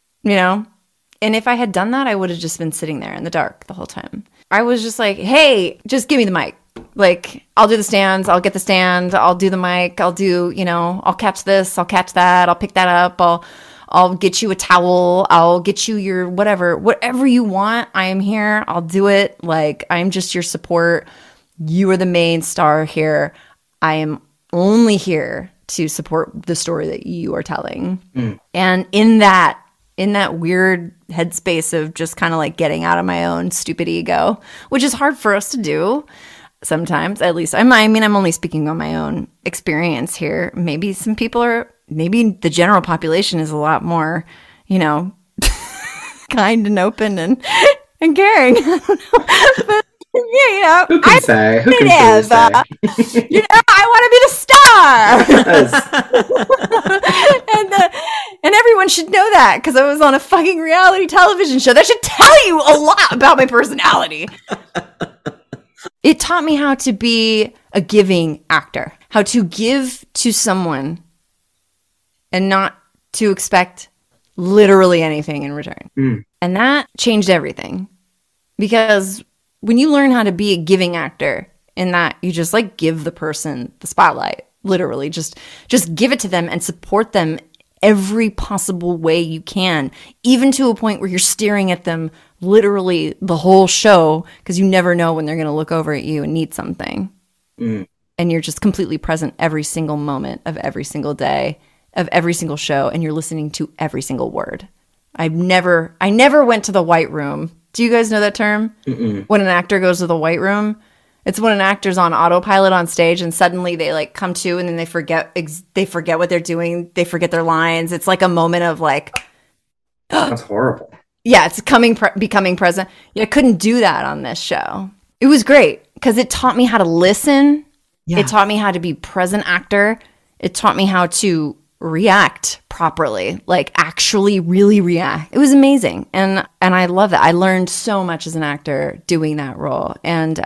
[SPEAKER 4] And if I had done that, I would have just been sitting there in the dark the whole time. I was just like, hey, just give me the mic. Like, I'll do the stands. I'll get the stand. I'll do the mic. I'll do, I'll catch this. I'll catch that. I'll pick that up. I'll get you a towel. I'll get you your whatever you want. I am here. I'll do it. Like, I'm just your support. You are the main star here. I am only here to support the story that you are telling. And in that weird headspace of just kind of like getting out of my own stupid ego, which is hard for us to do sometimes, at least. I'm only speaking on my own experience here. Maybe some people maybe the general population is a lot more, kind and open and caring. I don't know. But,
[SPEAKER 1] who can say?
[SPEAKER 4] I want to be the star. And everyone should know that because I was on a fucking reality television show. That should tell you a lot about my personality. It taught me how to be a giving actor, how to give to someone and not to expect literally anything in return. And that changed everything, because when you learn how to be a giving actor, in that you just like give the person the spotlight, literally just give it to them and support them every possible way you can, even to a point where you're staring at them literally the whole show, because you never know when they're going to look over at you and need something. And you're just completely present every single moment of every single day of every single show, and you're listening to every single word. I never went to the white room. Do you guys know that term? When an actor goes to the white room, it's when an actor's on autopilot on stage and suddenly they like come to, and then they forget what they're doing. They forget their lines. It's like a moment of like,
[SPEAKER 1] that's horrible.
[SPEAKER 4] Yeah, it's becoming present. Yeah, I couldn't do that on this show. It was great because it taught me how to listen. Yeah. It taught me how to be present actor. It taught me how to react properly, like actually really react. It was amazing. And I love that. I learned so much as an actor doing that role. And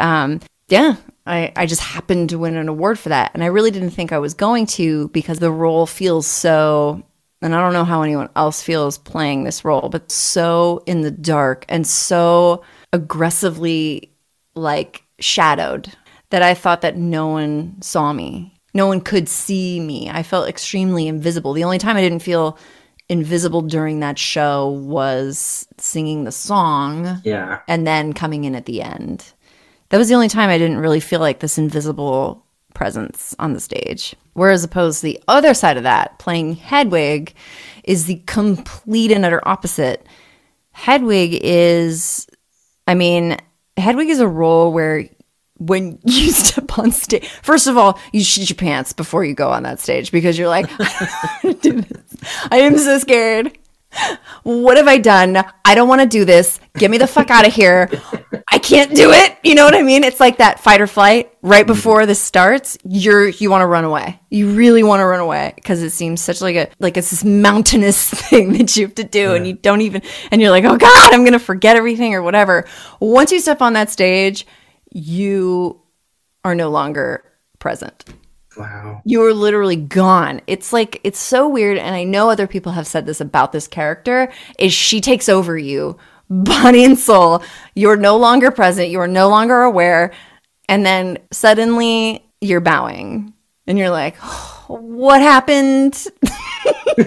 [SPEAKER 4] I just happened to win an award for that. And I really didn't think I was going to, because the role feels so, and I don't know how anyone else feels playing this role, but so in the dark and so aggressively like shadowed that I thought that no one saw me. No one could see me. I felt extremely invisible. The only time I didn't feel invisible during that show was singing the song. Yeah. And then coming in at the end. That was the only time I didn't really feel like this invisible presence on the stage. Whereas opposed to the other side of that, playing Hedwig, is the complete and utter opposite. Hedwig is a role where when you step on stage, first of all, you shit your pants before you go on that stage, because you're like, I am so scared. What have I done? I don't want to do this. Get me the fuck out of here. I can't do it. You know what I mean? It's like that fight or flight right before this starts. You want to run away. You really want to run away because it seems such like it's this mountainous thing that you have to do, and you don't even, and you're like, oh God, I'm going to forget everything or whatever. Once you step on that stage, you are no longer present.
[SPEAKER 1] Wow.
[SPEAKER 4] You are literally gone. It's like, it's so weird. And I know other people have said this about this character, is she takes over you, body and soul. You're no longer present. You are no longer aware. And then suddenly you're bowing and you're like, oh, what happened? And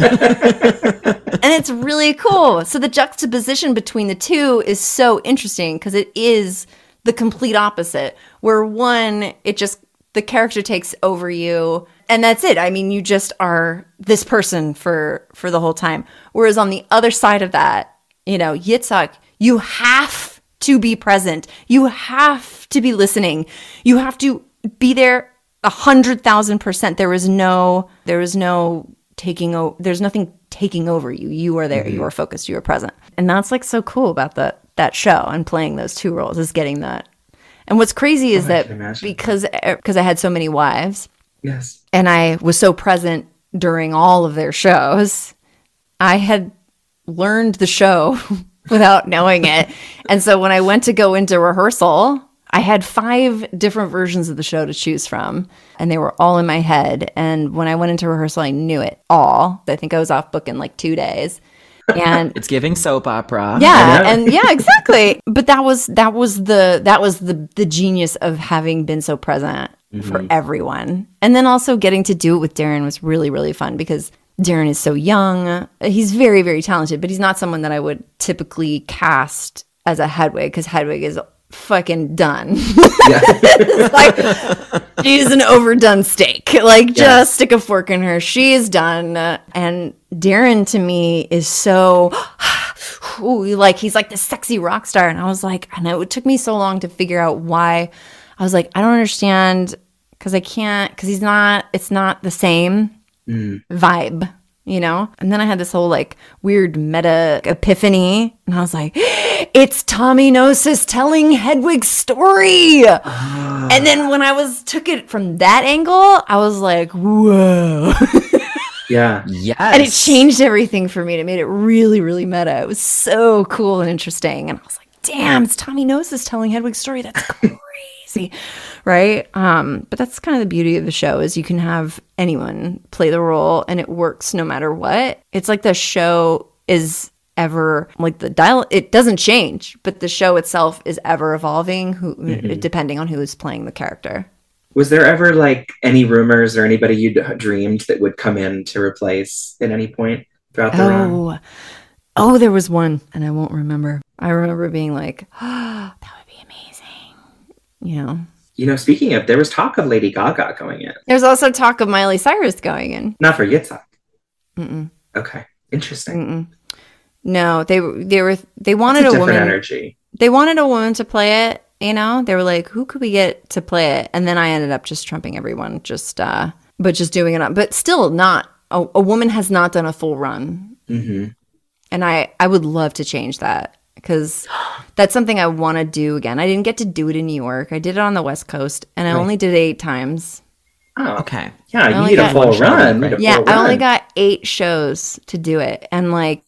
[SPEAKER 4] it's really cool. So the juxtaposition between the two is so interesting because it is the complete opposite, where one, the character takes over you and that's it. I mean, you just are this person for the whole time. Whereas on the other side of that, Yitzhak, you have to be present. You have to be listening. You have to be there 100,000%. There is no taking over. There's nothing taking over you. You are there. Mm-hmm. You are focused. You are present. And that's like so cool about that show and playing those two roles is getting that. And what's crazy is that because I had so many wives,
[SPEAKER 1] yes,
[SPEAKER 4] and I was so present during all of their shows, I had learned the show without knowing it. And so when I went to go into rehearsal, I had 5 different versions of the show to choose from, and they were all in my head. And when I went into rehearsal, I knew it all. I think I was off book in like 2 days. And
[SPEAKER 3] it's giving soap opera.
[SPEAKER 4] Yeah, and yeah, exactly. But that was the genius of having been so present for everyone. And then also getting to do it with Darren was really, really fun because Darren is so young. He's very, very talented, but he's not someone that I would typically cast as a Hedwig because Hedwig is fucking done. It's like she's an overdone steak. Like just stick a fork in her. She is done. And Darren to me is so like he's like this sexy rock star. And I was like, and it took me so long to figure out why. I was like, I don't understand because it's not the same vibe. And then I had this whole like weird meta epiphany, and I was like, it's Tommy Gnosis telling Hedwig's story. And then when I took it from that angle, I was like, whoa.
[SPEAKER 1] Yeah.
[SPEAKER 3] Yes.
[SPEAKER 4] And it changed everything for me. And it made it really, really meta. It was so cool and interesting. And I was like, damn, it's Tommy Gnosis telling Hedwig's story. That's crazy. Right? But that's kind of the beauty of the show is you can have anyone play the role and it works no matter what. It's like the show is ever like it doesn't change, but the show itself is ever evolving depending on who is playing the character.
[SPEAKER 1] Was there ever like any rumors or anybody you dreamed that would come in to replace at any point throughout the run?
[SPEAKER 4] Oh, there was one and I won't remember. I remember being like, oh, that would be amazing.
[SPEAKER 1] Speaking of, there was talk of Lady Gaga going in.
[SPEAKER 4] There's also talk of Miley Cyrus going in.
[SPEAKER 1] Not for Yitzhak.
[SPEAKER 4] Mm-mm.
[SPEAKER 1] Okay, interesting.
[SPEAKER 4] Mm-mm. No, they wanted
[SPEAKER 1] a
[SPEAKER 4] woman.
[SPEAKER 1] Different energy.
[SPEAKER 4] They wanted a woman to play it. They were like, who could we get to play it? And then I ended up just trumping everyone, but just doing it. But still, not a woman has not done a full run.
[SPEAKER 1] Mm-hmm.
[SPEAKER 4] And I would love to change that. Because that's something I want to do again. I didn't get to do it in New York. I did it on the West Coast, and I only did it 8 times.
[SPEAKER 1] Oh,
[SPEAKER 3] okay.
[SPEAKER 1] Yeah, you need a full run.
[SPEAKER 4] I only got 8 shows to do it, and I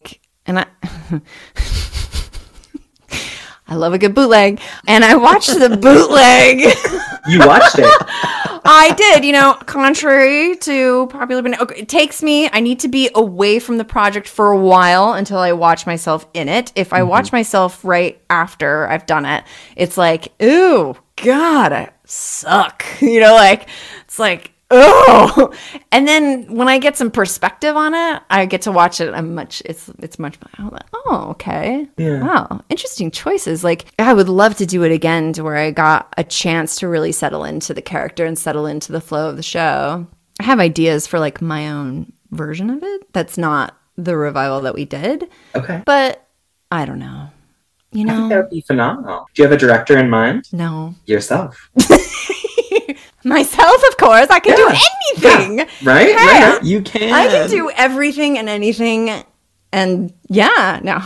[SPEAKER 4] love a good bootleg, and I watched the bootleg.
[SPEAKER 1] You watched it?
[SPEAKER 4] I did, contrary to popular opinion. Okay, it takes me, I need to be away from the project for a while until I watch myself in it. If I watch myself right after I've done it, it's like, ooh, God, I suck. It's like, oh. And then when I get some perspective on it, I get to watch it. It's much better. Oh, okay.
[SPEAKER 1] Yeah.
[SPEAKER 4] Wow. Interesting choices. Like, I would love to do it again to where I got a chance to really settle into the character and settle into the flow of the show. I have ideas for like my own version of it. That's not the revival that we did.
[SPEAKER 1] Okay.
[SPEAKER 4] But I don't know.
[SPEAKER 1] I think that would be phenomenal. Do you have a director in mind?
[SPEAKER 4] No.
[SPEAKER 1] Yourself.
[SPEAKER 4] Myself, of course. I can do anything.
[SPEAKER 1] Yeah. Right?
[SPEAKER 4] Hey,
[SPEAKER 1] Right?
[SPEAKER 3] You can.
[SPEAKER 4] I can do everything and anything And yeah, no.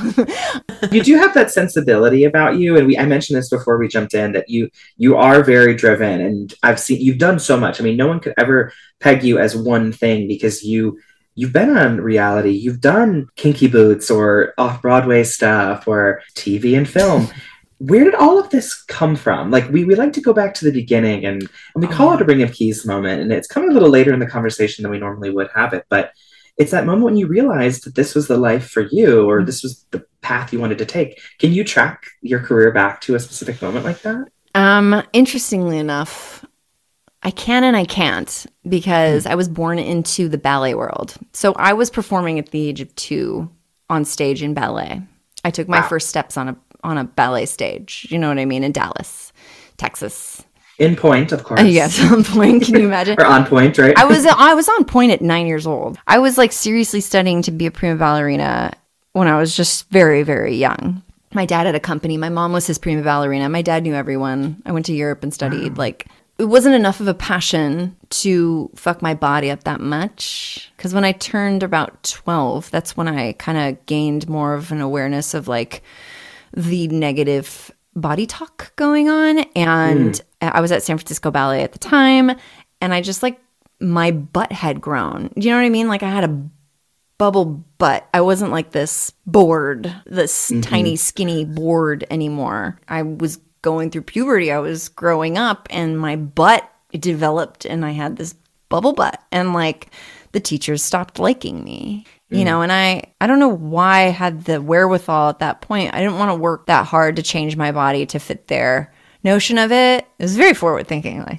[SPEAKER 1] You do have that sensibility about you, and I mentioned this before we jumped in, that you are very driven, and I've seen you've done so much. I mean, no one could ever peg you as one thing, because you've been on reality, you've done Kinky Boots or off-Broadway stuff or TV and film. Where did all of this come from? Like, we like to go back to the beginning, and we call it a Ring of Keys moment, and it's coming a little later in the conversation than we normally would have it, but it's that moment when you realized that this was the life for you, or this was the path you wanted to take. Can you track your career back to a specific moment like that?
[SPEAKER 4] Interestingly enough, I can and I can't, because I was born into the ballet world. So I was performing at the age of 2 on stage in ballet. I took my first steps on a ballet stage, you know what I mean, in Dallas, Texas.
[SPEAKER 1] In Point, of course.
[SPEAKER 4] Yes, on Point. Can you imagine?
[SPEAKER 1] Or On Point, right?
[SPEAKER 4] I was on Point at 9 years old. I was like seriously studying to be a prima ballerina when I was just very, very young. My dad had a company. My mom was his prima ballerina. My dad knew everyone. I went to Europe and studied. Like, it wasn't enough of a passion to fuck my body up that much. Because when I turned about 12, that's when I kind of gained more of an awareness of like the negative body talk going on. And I was at San Francisco Ballet at the time, and I just like, my butt had grown. Do you know what I mean? Like, I had a bubble butt. I wasn't like this board, this tiny skinny board anymore. I was going through puberty. I was growing up, and my butt developed, and I had this bubble butt, and like the teachers stopped liking me. You know, and I don't know why I had the wherewithal at that point. I didn't want to work that hard to change my body to fit their notion of it. It was very forward thinking, like,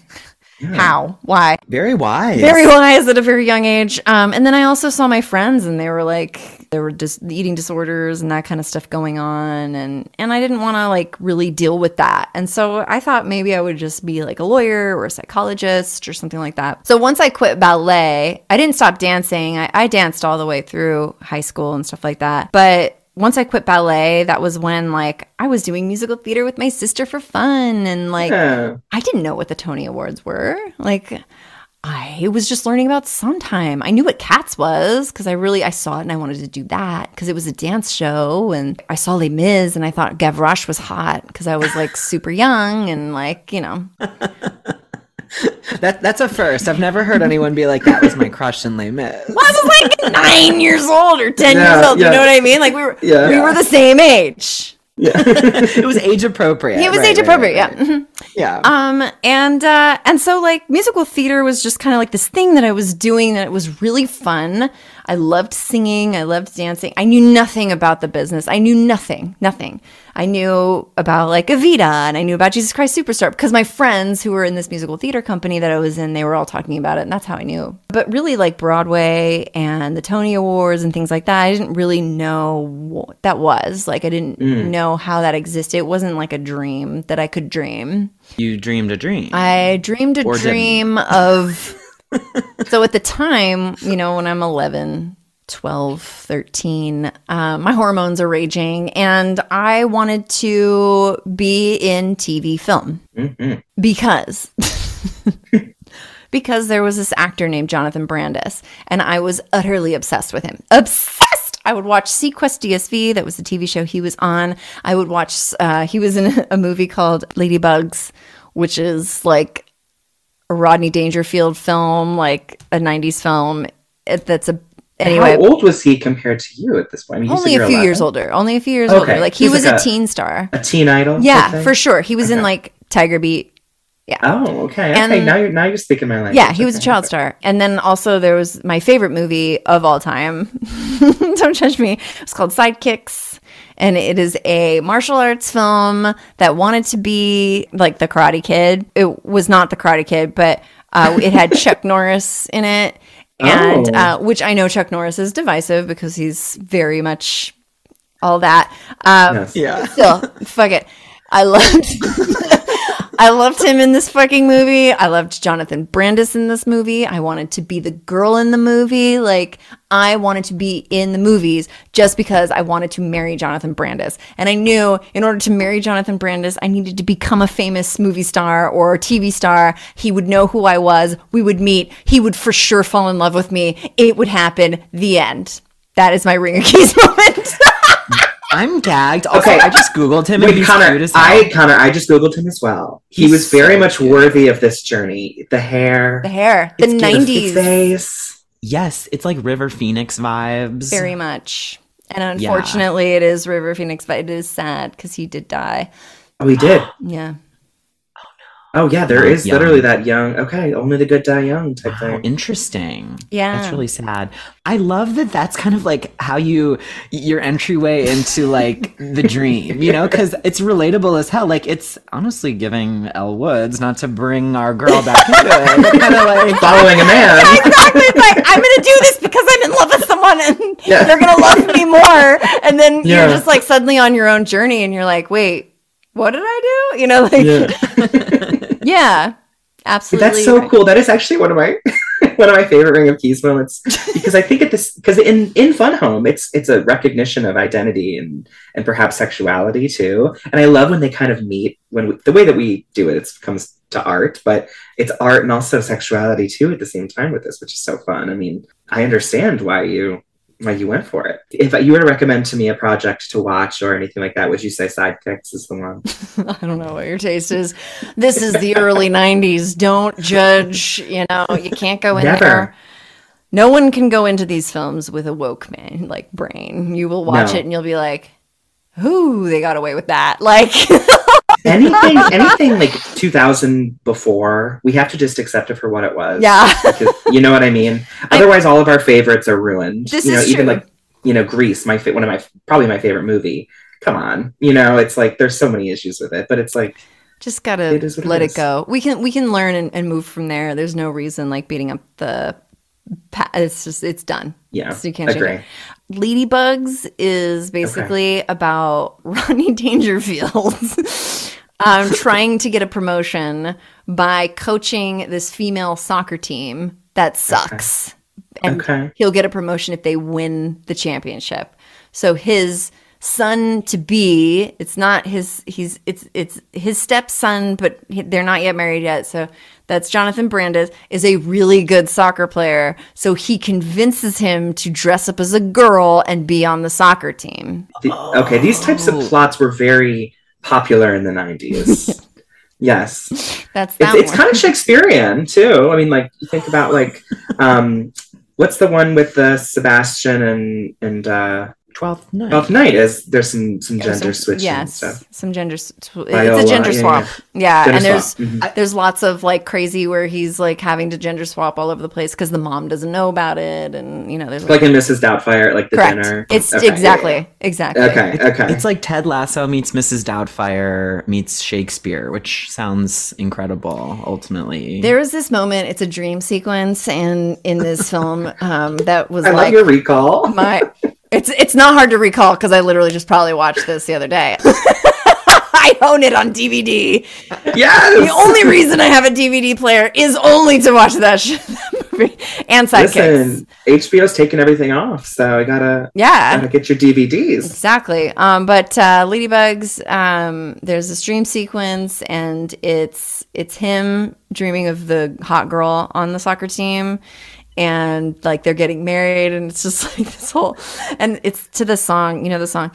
[SPEAKER 4] how? Why?
[SPEAKER 3] Very wise.
[SPEAKER 4] Very wise at a very young age. And then I also saw my friends, and they were like, there were just eating disorders and that kind of stuff going on. And I didn't want to like really deal with that. And so I thought maybe I would just be like a lawyer or a psychologist or something like that. So once I quit ballet, I didn't stop dancing. I danced all the way through high school and stuff like that. But once I quit ballet, that was when like I was doing musical theater with my sister for fun. And like, I didn't know what the Tony Awards were. Like, I was just learning about Sondheim. I knew what Cats was because I saw it and I wanted to do that because it was a dance show. And I saw Les Mis and I thought Gavroche was hot because I was like super young and like, you know.
[SPEAKER 3] That's a first. I've never heard anyone be like, that was my crush in Les Mis.
[SPEAKER 4] Well, I was like 9 years old or 10 years old. You know what I mean? Like we were the same age.
[SPEAKER 3] Yeah. It was age appropriate.
[SPEAKER 4] It was age appropriate, yeah. Mm-hmm.
[SPEAKER 3] Yeah.
[SPEAKER 4] And so like musical theater was just kind of like this thing that I was doing that was really fun. I loved singing. I loved dancing. I knew nothing about the business. I knew nothing. I knew about like Evita and I knew about Jesus Christ Superstar because my friends who were in this musical theater company that I was in, they were all talking about it and that's how I knew. But really like Broadway and the Tony Awards and things like that, I didn't really know what that was. Like I didn't know how that existed. It wasn't like a dream that I could dream.
[SPEAKER 3] You dreamed a dream.
[SPEAKER 4] I dreamed a dream of... So at the time, you know, when I'm 11, 12, 13, my hormones are raging and I wanted to be in TV film because there was this actor named Jonathan Brandis and I was utterly obsessed with him. Obsessed! I would watch Sequest DSV. That was the TV show he was on. I would watch, he was in a movie called Ladybugs, which is like a Rodney Dangerfield film, like a 90s film. Anyway.
[SPEAKER 1] How old was he compared to you at this point? I mean,
[SPEAKER 4] only a few years older. Like he was a teen star.
[SPEAKER 1] A teen idol?
[SPEAKER 4] Yeah, for sure. He was in like Tiger Beat. Yeah.
[SPEAKER 1] Oh, okay. And now you're speaking my language.
[SPEAKER 4] Yeah, he was a child star. And then also there was my favorite movie of all time. Don't judge me. It's called Sidekicks. And it is a martial arts film that wanted to be like The Karate Kid. It was not The Karate Kid, but it had Chuck Norris in it. And which I know Chuck Norris is divisive because he's very much all that.
[SPEAKER 1] Yes.
[SPEAKER 3] Yeah.
[SPEAKER 4] Still, fuck it. I loved him in this fucking movie. I loved Jonathan Brandis in this movie. I wanted to be the girl in the movie. Like, I wanted to be in the movies just because I wanted to marry Jonathan Brandis. And I knew in order to marry Jonathan Brandis, I needed to become a famous movie star or TV star. He would know who I was. We would meet. He would for sure fall in love with me. It would happen. The end. That is my Ring of Keys moment.
[SPEAKER 3] I'm gagged. Also,
[SPEAKER 1] Okay.
[SPEAKER 3] I just Googled him and
[SPEAKER 1] Wait,
[SPEAKER 3] he's
[SPEAKER 1] Connor,
[SPEAKER 3] cute as hell.
[SPEAKER 1] I just Googled him as well. He
[SPEAKER 3] He's
[SPEAKER 1] was very
[SPEAKER 3] so
[SPEAKER 1] much
[SPEAKER 3] cute.
[SPEAKER 1] worthy of this journey. The hair,
[SPEAKER 4] The hair. The
[SPEAKER 3] It's cute.
[SPEAKER 4] 90s.
[SPEAKER 1] his face.
[SPEAKER 3] Yes, it's like River Phoenix vibes.
[SPEAKER 4] Very much. And unfortunately, it is River Phoenix, but it is sad because he did die.
[SPEAKER 1] Oh, he did.
[SPEAKER 4] Yeah.
[SPEAKER 1] Oh, yeah, there is
[SPEAKER 3] Young.
[SPEAKER 1] literally that young, okay, only the good die young type
[SPEAKER 3] Wow,
[SPEAKER 1] thing.
[SPEAKER 3] interesting.
[SPEAKER 4] Yeah.
[SPEAKER 3] That's really sad. I love that that's kind of like how your entryway into like the dream, you know, because it's relatable as hell. Like it's honestly giving Elle Woods, not to bring our girl back into it, but kind of like
[SPEAKER 1] Following a man.
[SPEAKER 4] Exactly. It's like, I'm going to do this because I'm in love with someone and
[SPEAKER 1] Yeah.
[SPEAKER 4] they're going to love me more. And then
[SPEAKER 1] Yeah.
[SPEAKER 4] you're just like suddenly on your own journey and you're like, wait, what did I do? You know, like, yeah, absolutely.
[SPEAKER 1] That's so
[SPEAKER 4] right.
[SPEAKER 1] cool. That is actually one of my favorite Ring of Keys moments because I think because in Fun Home it's a recognition of identity and perhaps sexuality too. And I love when they kind of meet the way that we do it. It comes to art, but it's art and also sexuality too at the same time with this, which is so fun. I mean, I understand why you went for it. If you were to recommend to me a project to watch or anything like that, would you say Sidekicks is the one?
[SPEAKER 4] I don't know what your taste is. This is the early 90s. Don't judge. You know, you can't go in
[SPEAKER 1] Never.
[SPEAKER 4] there. No one can go into these films with a woke man like brain. You will watch
[SPEAKER 1] No.
[SPEAKER 4] it and you'll be like, "Ooh, they got away with that." Like,
[SPEAKER 1] anything like 2000 before, we have to just accept it for what it was.
[SPEAKER 4] yeah.
[SPEAKER 1] Because, you know what I mean? Otherwise, all of our favorites are ruined.
[SPEAKER 4] This
[SPEAKER 1] you know,
[SPEAKER 4] is
[SPEAKER 1] even
[SPEAKER 4] true.
[SPEAKER 1] like, Grease, probably my favorite movie. Come on, it's like there's so many issues with it, but it's like
[SPEAKER 4] Just gotta
[SPEAKER 1] It is what it
[SPEAKER 4] let it
[SPEAKER 1] is.
[SPEAKER 4] go. We can learn and move from there. There's no reason like beating up the. It's done.
[SPEAKER 1] yeah,
[SPEAKER 4] So you can't change
[SPEAKER 1] agree.
[SPEAKER 4] it. Ladybugs is basically about Rodney Dangerfield trying to get a promotion by coaching this female soccer team that sucks. And
[SPEAKER 1] Okay.
[SPEAKER 4] he'll get a promotion if they win the championship. So his son to be, it's not it's his stepson, but they're not yet married yet. So that's Jonathan Brandis, is a really good soccer player. So he convinces him to dress up as a girl and be on the soccer team.
[SPEAKER 1] Okay, these types of plots were very popular in the 90s. Yes.
[SPEAKER 4] That's that
[SPEAKER 1] It's
[SPEAKER 4] one.
[SPEAKER 1] kind of Shakespearean too. I mean, like you think about like what's the one with the Sebastian and
[SPEAKER 3] 12th Night.
[SPEAKER 1] Twelfth Night is there's some gender switching
[SPEAKER 4] Yes,
[SPEAKER 1] stuff.
[SPEAKER 4] some gender. It's
[SPEAKER 1] Viola,
[SPEAKER 4] a gender
[SPEAKER 1] yeah,
[SPEAKER 4] swap. Yeah,
[SPEAKER 1] Gender
[SPEAKER 4] and there's
[SPEAKER 1] swap. Mhm.
[SPEAKER 4] there's lots of like crazy where he's like having to gender swap all over the place because the mom doesn't know about it, and there's
[SPEAKER 1] Like in Mrs. Doubtfire, like the
[SPEAKER 4] correct.
[SPEAKER 1] dinner.
[SPEAKER 4] It's
[SPEAKER 1] Okay,
[SPEAKER 4] exactly.
[SPEAKER 1] Okay, okay.
[SPEAKER 3] It's like Ted Lasso meets Mrs. Doubtfire meets Shakespeare, which sounds incredible. Ultimately,
[SPEAKER 4] There is this moment. It's a dream sequence, and in this film, that was
[SPEAKER 1] I love
[SPEAKER 4] like
[SPEAKER 1] your recall.
[SPEAKER 4] my. It's not hard to recall because I literally just probably watched this the other day. I own it on DVD.
[SPEAKER 1] Yes.
[SPEAKER 4] The only reason I have a DVD player is only to watch that movie and Sidekicks.
[SPEAKER 1] Listen, HBO's taking everything off, so I gotta get your DVDs.
[SPEAKER 4] Exactly. But Ladybugs, there's this dream sequence, and it's him dreaming of the hot girl on the soccer team, and like they're getting married, and it's just like this whole, and it's to the song, the song,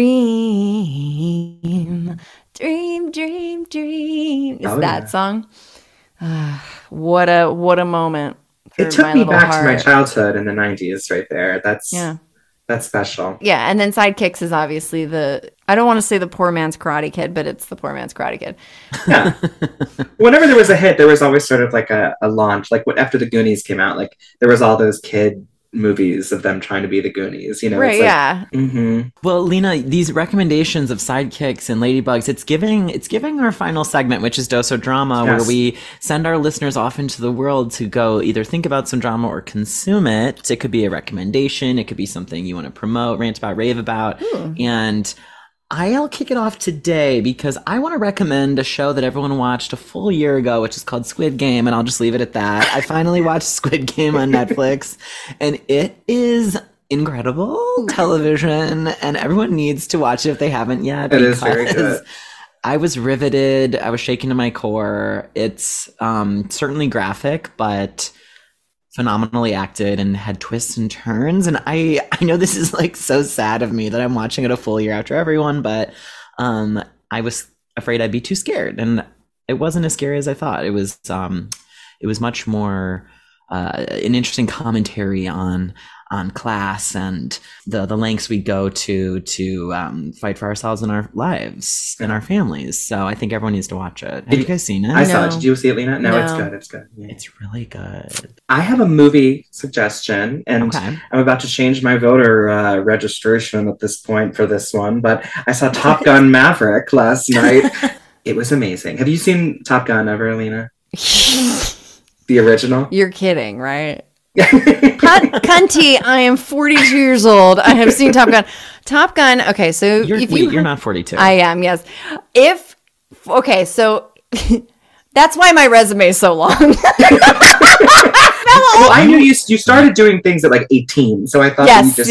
[SPEAKER 4] Dream, Dream, Dream, Dream. It's
[SPEAKER 1] Oh,
[SPEAKER 4] that
[SPEAKER 1] yeah.
[SPEAKER 4] song. What a moment.
[SPEAKER 1] It
[SPEAKER 4] for
[SPEAKER 1] took
[SPEAKER 4] my
[SPEAKER 1] me
[SPEAKER 4] little
[SPEAKER 1] back to my
[SPEAKER 4] heart.
[SPEAKER 1] childhood in the 90s right there. That's special.
[SPEAKER 4] Yeah, and then Sidekicks is obviously I don't want to say the poor man's Karate Kid, but it's the poor man's Karate Kid.
[SPEAKER 1] Yeah. Whenever there was a hit, there was always sort of like a launch. Like after the Goonies came out, like there was all those kid movies of them trying to be the Goonies,
[SPEAKER 4] Right,
[SPEAKER 1] It's like,
[SPEAKER 4] yeah.
[SPEAKER 1] Mm-hmm.
[SPEAKER 3] well, Lena, these recommendations of Sidekicks and Ladybugs, it's giving our final segment, which is Dose of Drama,
[SPEAKER 1] Yes.
[SPEAKER 3] where we send our listeners off into the world to go either think about some drama or consume it. It could be a recommendation, it could be something you want to promote, rant about, rave about, and I'll kick it off today because I want to recommend a show that everyone watched a full year ago, which is called Squid Game, and I'll just leave it at that. I finally watched Squid Game on Netflix, and it is incredible television, and everyone needs to watch it if they haven't yet.
[SPEAKER 1] It is very
[SPEAKER 3] because
[SPEAKER 1] good.
[SPEAKER 3] I was riveted. I was shaken to my core. It's certainly graphic, but phenomenally acted and had twists and turns. And I know this is like so sad of me that I'm watching it a full year after everyone, but I was afraid I'd be too scared, and it wasn't as scary as I thought. It was much more an interesting commentary on class and the lengths we go to fight for ourselves and our lives and our families. So I think everyone needs to watch it. Have you guys seen it?
[SPEAKER 1] I saw it. Did you see it, Lena? No, it's good. It's good. Yeah.
[SPEAKER 3] It's really good.
[SPEAKER 1] I have a movie suggestion, and I'm about to change my voter registration at this point for this one, but I saw Top Gun Maverick last night. It was amazing. Have you seen Top Gun ever, Lena? The original?
[SPEAKER 4] You're kidding, right? Cunty, I am 42 years old. I have seen Top Gun. Top Gun. Okay, so
[SPEAKER 3] you're not 42.
[SPEAKER 4] I am. Yes. So that's why my resume is so long.
[SPEAKER 1] Well, I knew you started doing things at like 18, so I thought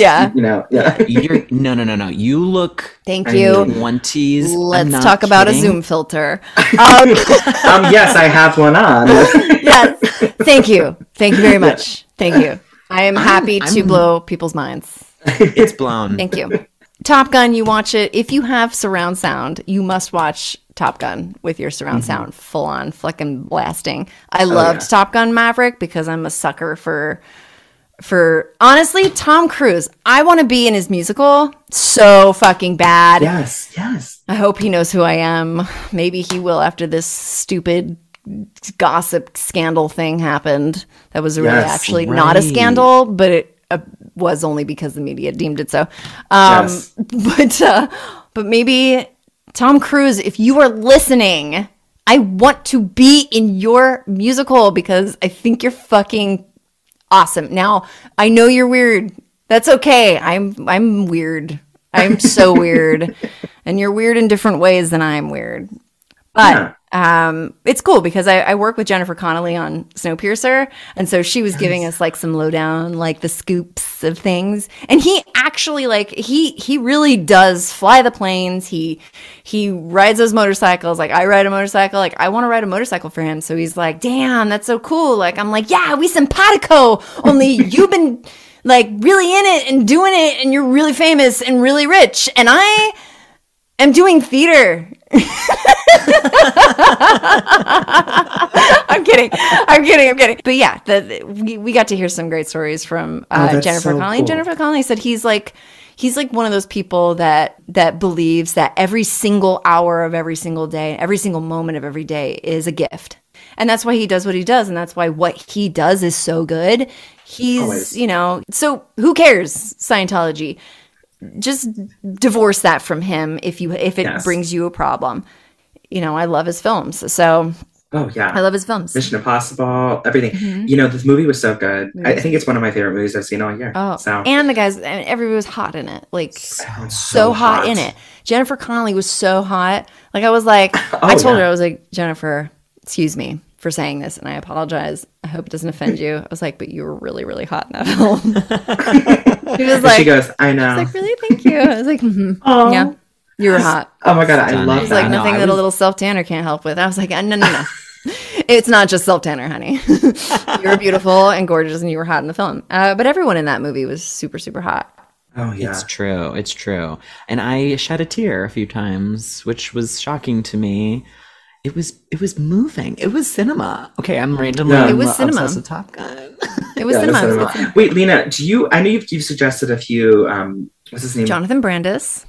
[SPEAKER 3] No. You look.
[SPEAKER 4] Thank you.
[SPEAKER 3] 20s.
[SPEAKER 4] Let's talk about a Zoom filter.
[SPEAKER 1] Yes, I have one on.
[SPEAKER 4] Yes. Thank you very much. Thank you. I am happy to blow people's minds.
[SPEAKER 3] It's blown.
[SPEAKER 4] Thank you. Top Gun, you watch it. If you have surround sound, you must watch Top Gun with your surround sound full on fucking blasting. I loved Top Gun Maverick because I'm a sucker for honestly, Tom Cruise. I want to be in his musical so fucking bad.
[SPEAKER 1] Yes.
[SPEAKER 4] I hope he knows who I am. Maybe he will after this stupid gossip scandal thing happened. That was really actually not a scandal, but it was only because the media deemed it so. But maybe Tom Cruise, if you are listening, I want to be in your musical because I think you're fucking awesome. Now, I know you're weird. That's okay. I'm weird. I'm so weird. And you're weird in different ways than I'm weird. But it's cool because I work with Jennifer Connelly on Snowpiercer, and so she was giving us like some lowdown, like the scoops of things. And he actually he really does fly the planes. He rides those motorcycles. Like I ride a motorcycle. Like I want to ride a motorcycle for him. So he's like, "Damn, that's so cool." Like I'm like, "Yeah, we simpatico. Only you've been like really in it and doing it, and you're really famous and really rich, and I am doing theater." I'm kidding. But yeah, we got to hear some great stories from Jennifer Connelly. Cool. Jennifer Connelly said he's like one of those people that believes that every single hour of every single day, every single moment of every day is a gift. And that's why he does what he does. And that's why what he does is so good. He's, so who cares, Scientology? Just divorce that from him if it brings you a problem. I love his films. So I love his films.
[SPEAKER 1] Mission Impossible, everything. Mm-hmm. This movie was so good. Mm-hmm. I think it's one of my favorite movies I've seen all year.
[SPEAKER 4] And the guys, everybody was hot in it. Like so hot in it. Jennifer Connelly was so hot. Like I was like, I told her, I was like, Jennifer, excuse me for saying this, and I apologize. I hope it doesn't offend you. I was like, but you were really, really hot in that film. She was like,
[SPEAKER 1] she goes, I know.
[SPEAKER 4] I was like, really? Thank you. I was like, yeah, you were hot.
[SPEAKER 1] Oh my God, I love that.
[SPEAKER 4] It's like nothing that a little self-tanner can't help with. I was like, no. It's not just self-tanner, honey. You were beautiful and gorgeous, and you were hot in the film. But everyone in that movie was super, super hot.
[SPEAKER 1] Oh yeah,
[SPEAKER 3] it's true. And I shed a tear a few times, which was shocking to me. It was moving. It was cinema. Okay, I'm randomly obsessed with Top Gun.
[SPEAKER 4] It was cinema.
[SPEAKER 1] Wait, Lena, I know you've suggested a few. What's his name?
[SPEAKER 4] Jonathan Brandis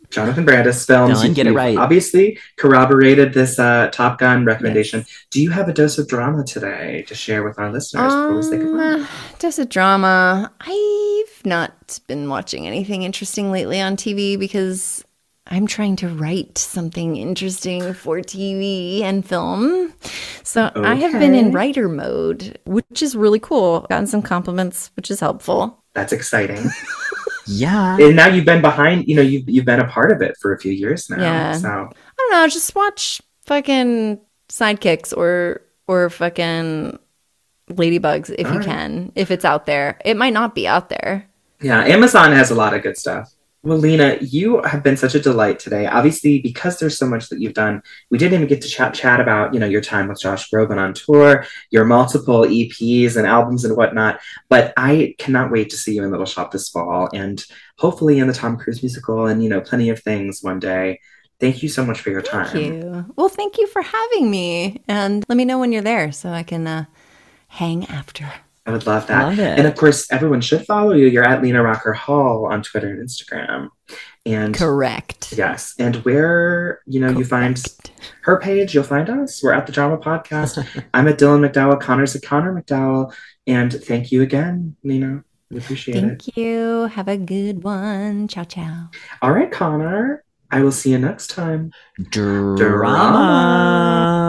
[SPEAKER 1] films.
[SPEAKER 3] Dylan, get it right.
[SPEAKER 1] Obviously corroborated this Top Gun recommendation. Yes. Do you have a dose of drama today to share with our listeners before we say goodbye?
[SPEAKER 4] Dose of drama. I've not been watching anything interesting lately on TV because I'm trying to write something interesting for TV and film. So I have been in writer mode, which is really cool. Gotten some compliments, which is helpful.
[SPEAKER 1] That's exciting.
[SPEAKER 3] Yeah.
[SPEAKER 1] And now you've been behind, you've been a part of it for a few years now.
[SPEAKER 4] Yeah.
[SPEAKER 1] So
[SPEAKER 4] I don't know, just watch fucking Sidekicks or fucking Ladybugs if you can, if it's out there. It might not be out there.
[SPEAKER 1] Yeah, Amazon has a lot of good stuff. Well, Lena, you have been such a delight today. Obviously, because there's so much that you've done, we didn't even get to chat about, your time with Josh Groban on tour, your multiple EPs and albums and whatnot. But I cannot wait to see you in Little Shop this fall and hopefully in the Tom Cruise musical and, plenty of things one day. Thank you so much for your time.
[SPEAKER 4] Thank you. Well, thank you for having me. And let me know when you're there so I can hang after.
[SPEAKER 1] I would love that.
[SPEAKER 3] Love it.
[SPEAKER 1] And of course, everyone should follow you. You're at Lena Rocker Hall on Twitter and Instagram. And
[SPEAKER 4] correct.
[SPEAKER 1] Yes. And where, you find her page, you'll find us. We're at the Drama Podcast. I'm at Dylan McDowell. Connor's at Connor McDowell. And thank you again, Lena. We appreciate it.
[SPEAKER 4] Thank you. Have a good one. Ciao, ciao.
[SPEAKER 1] All right, Connor. I will see you next time.
[SPEAKER 3] Drama.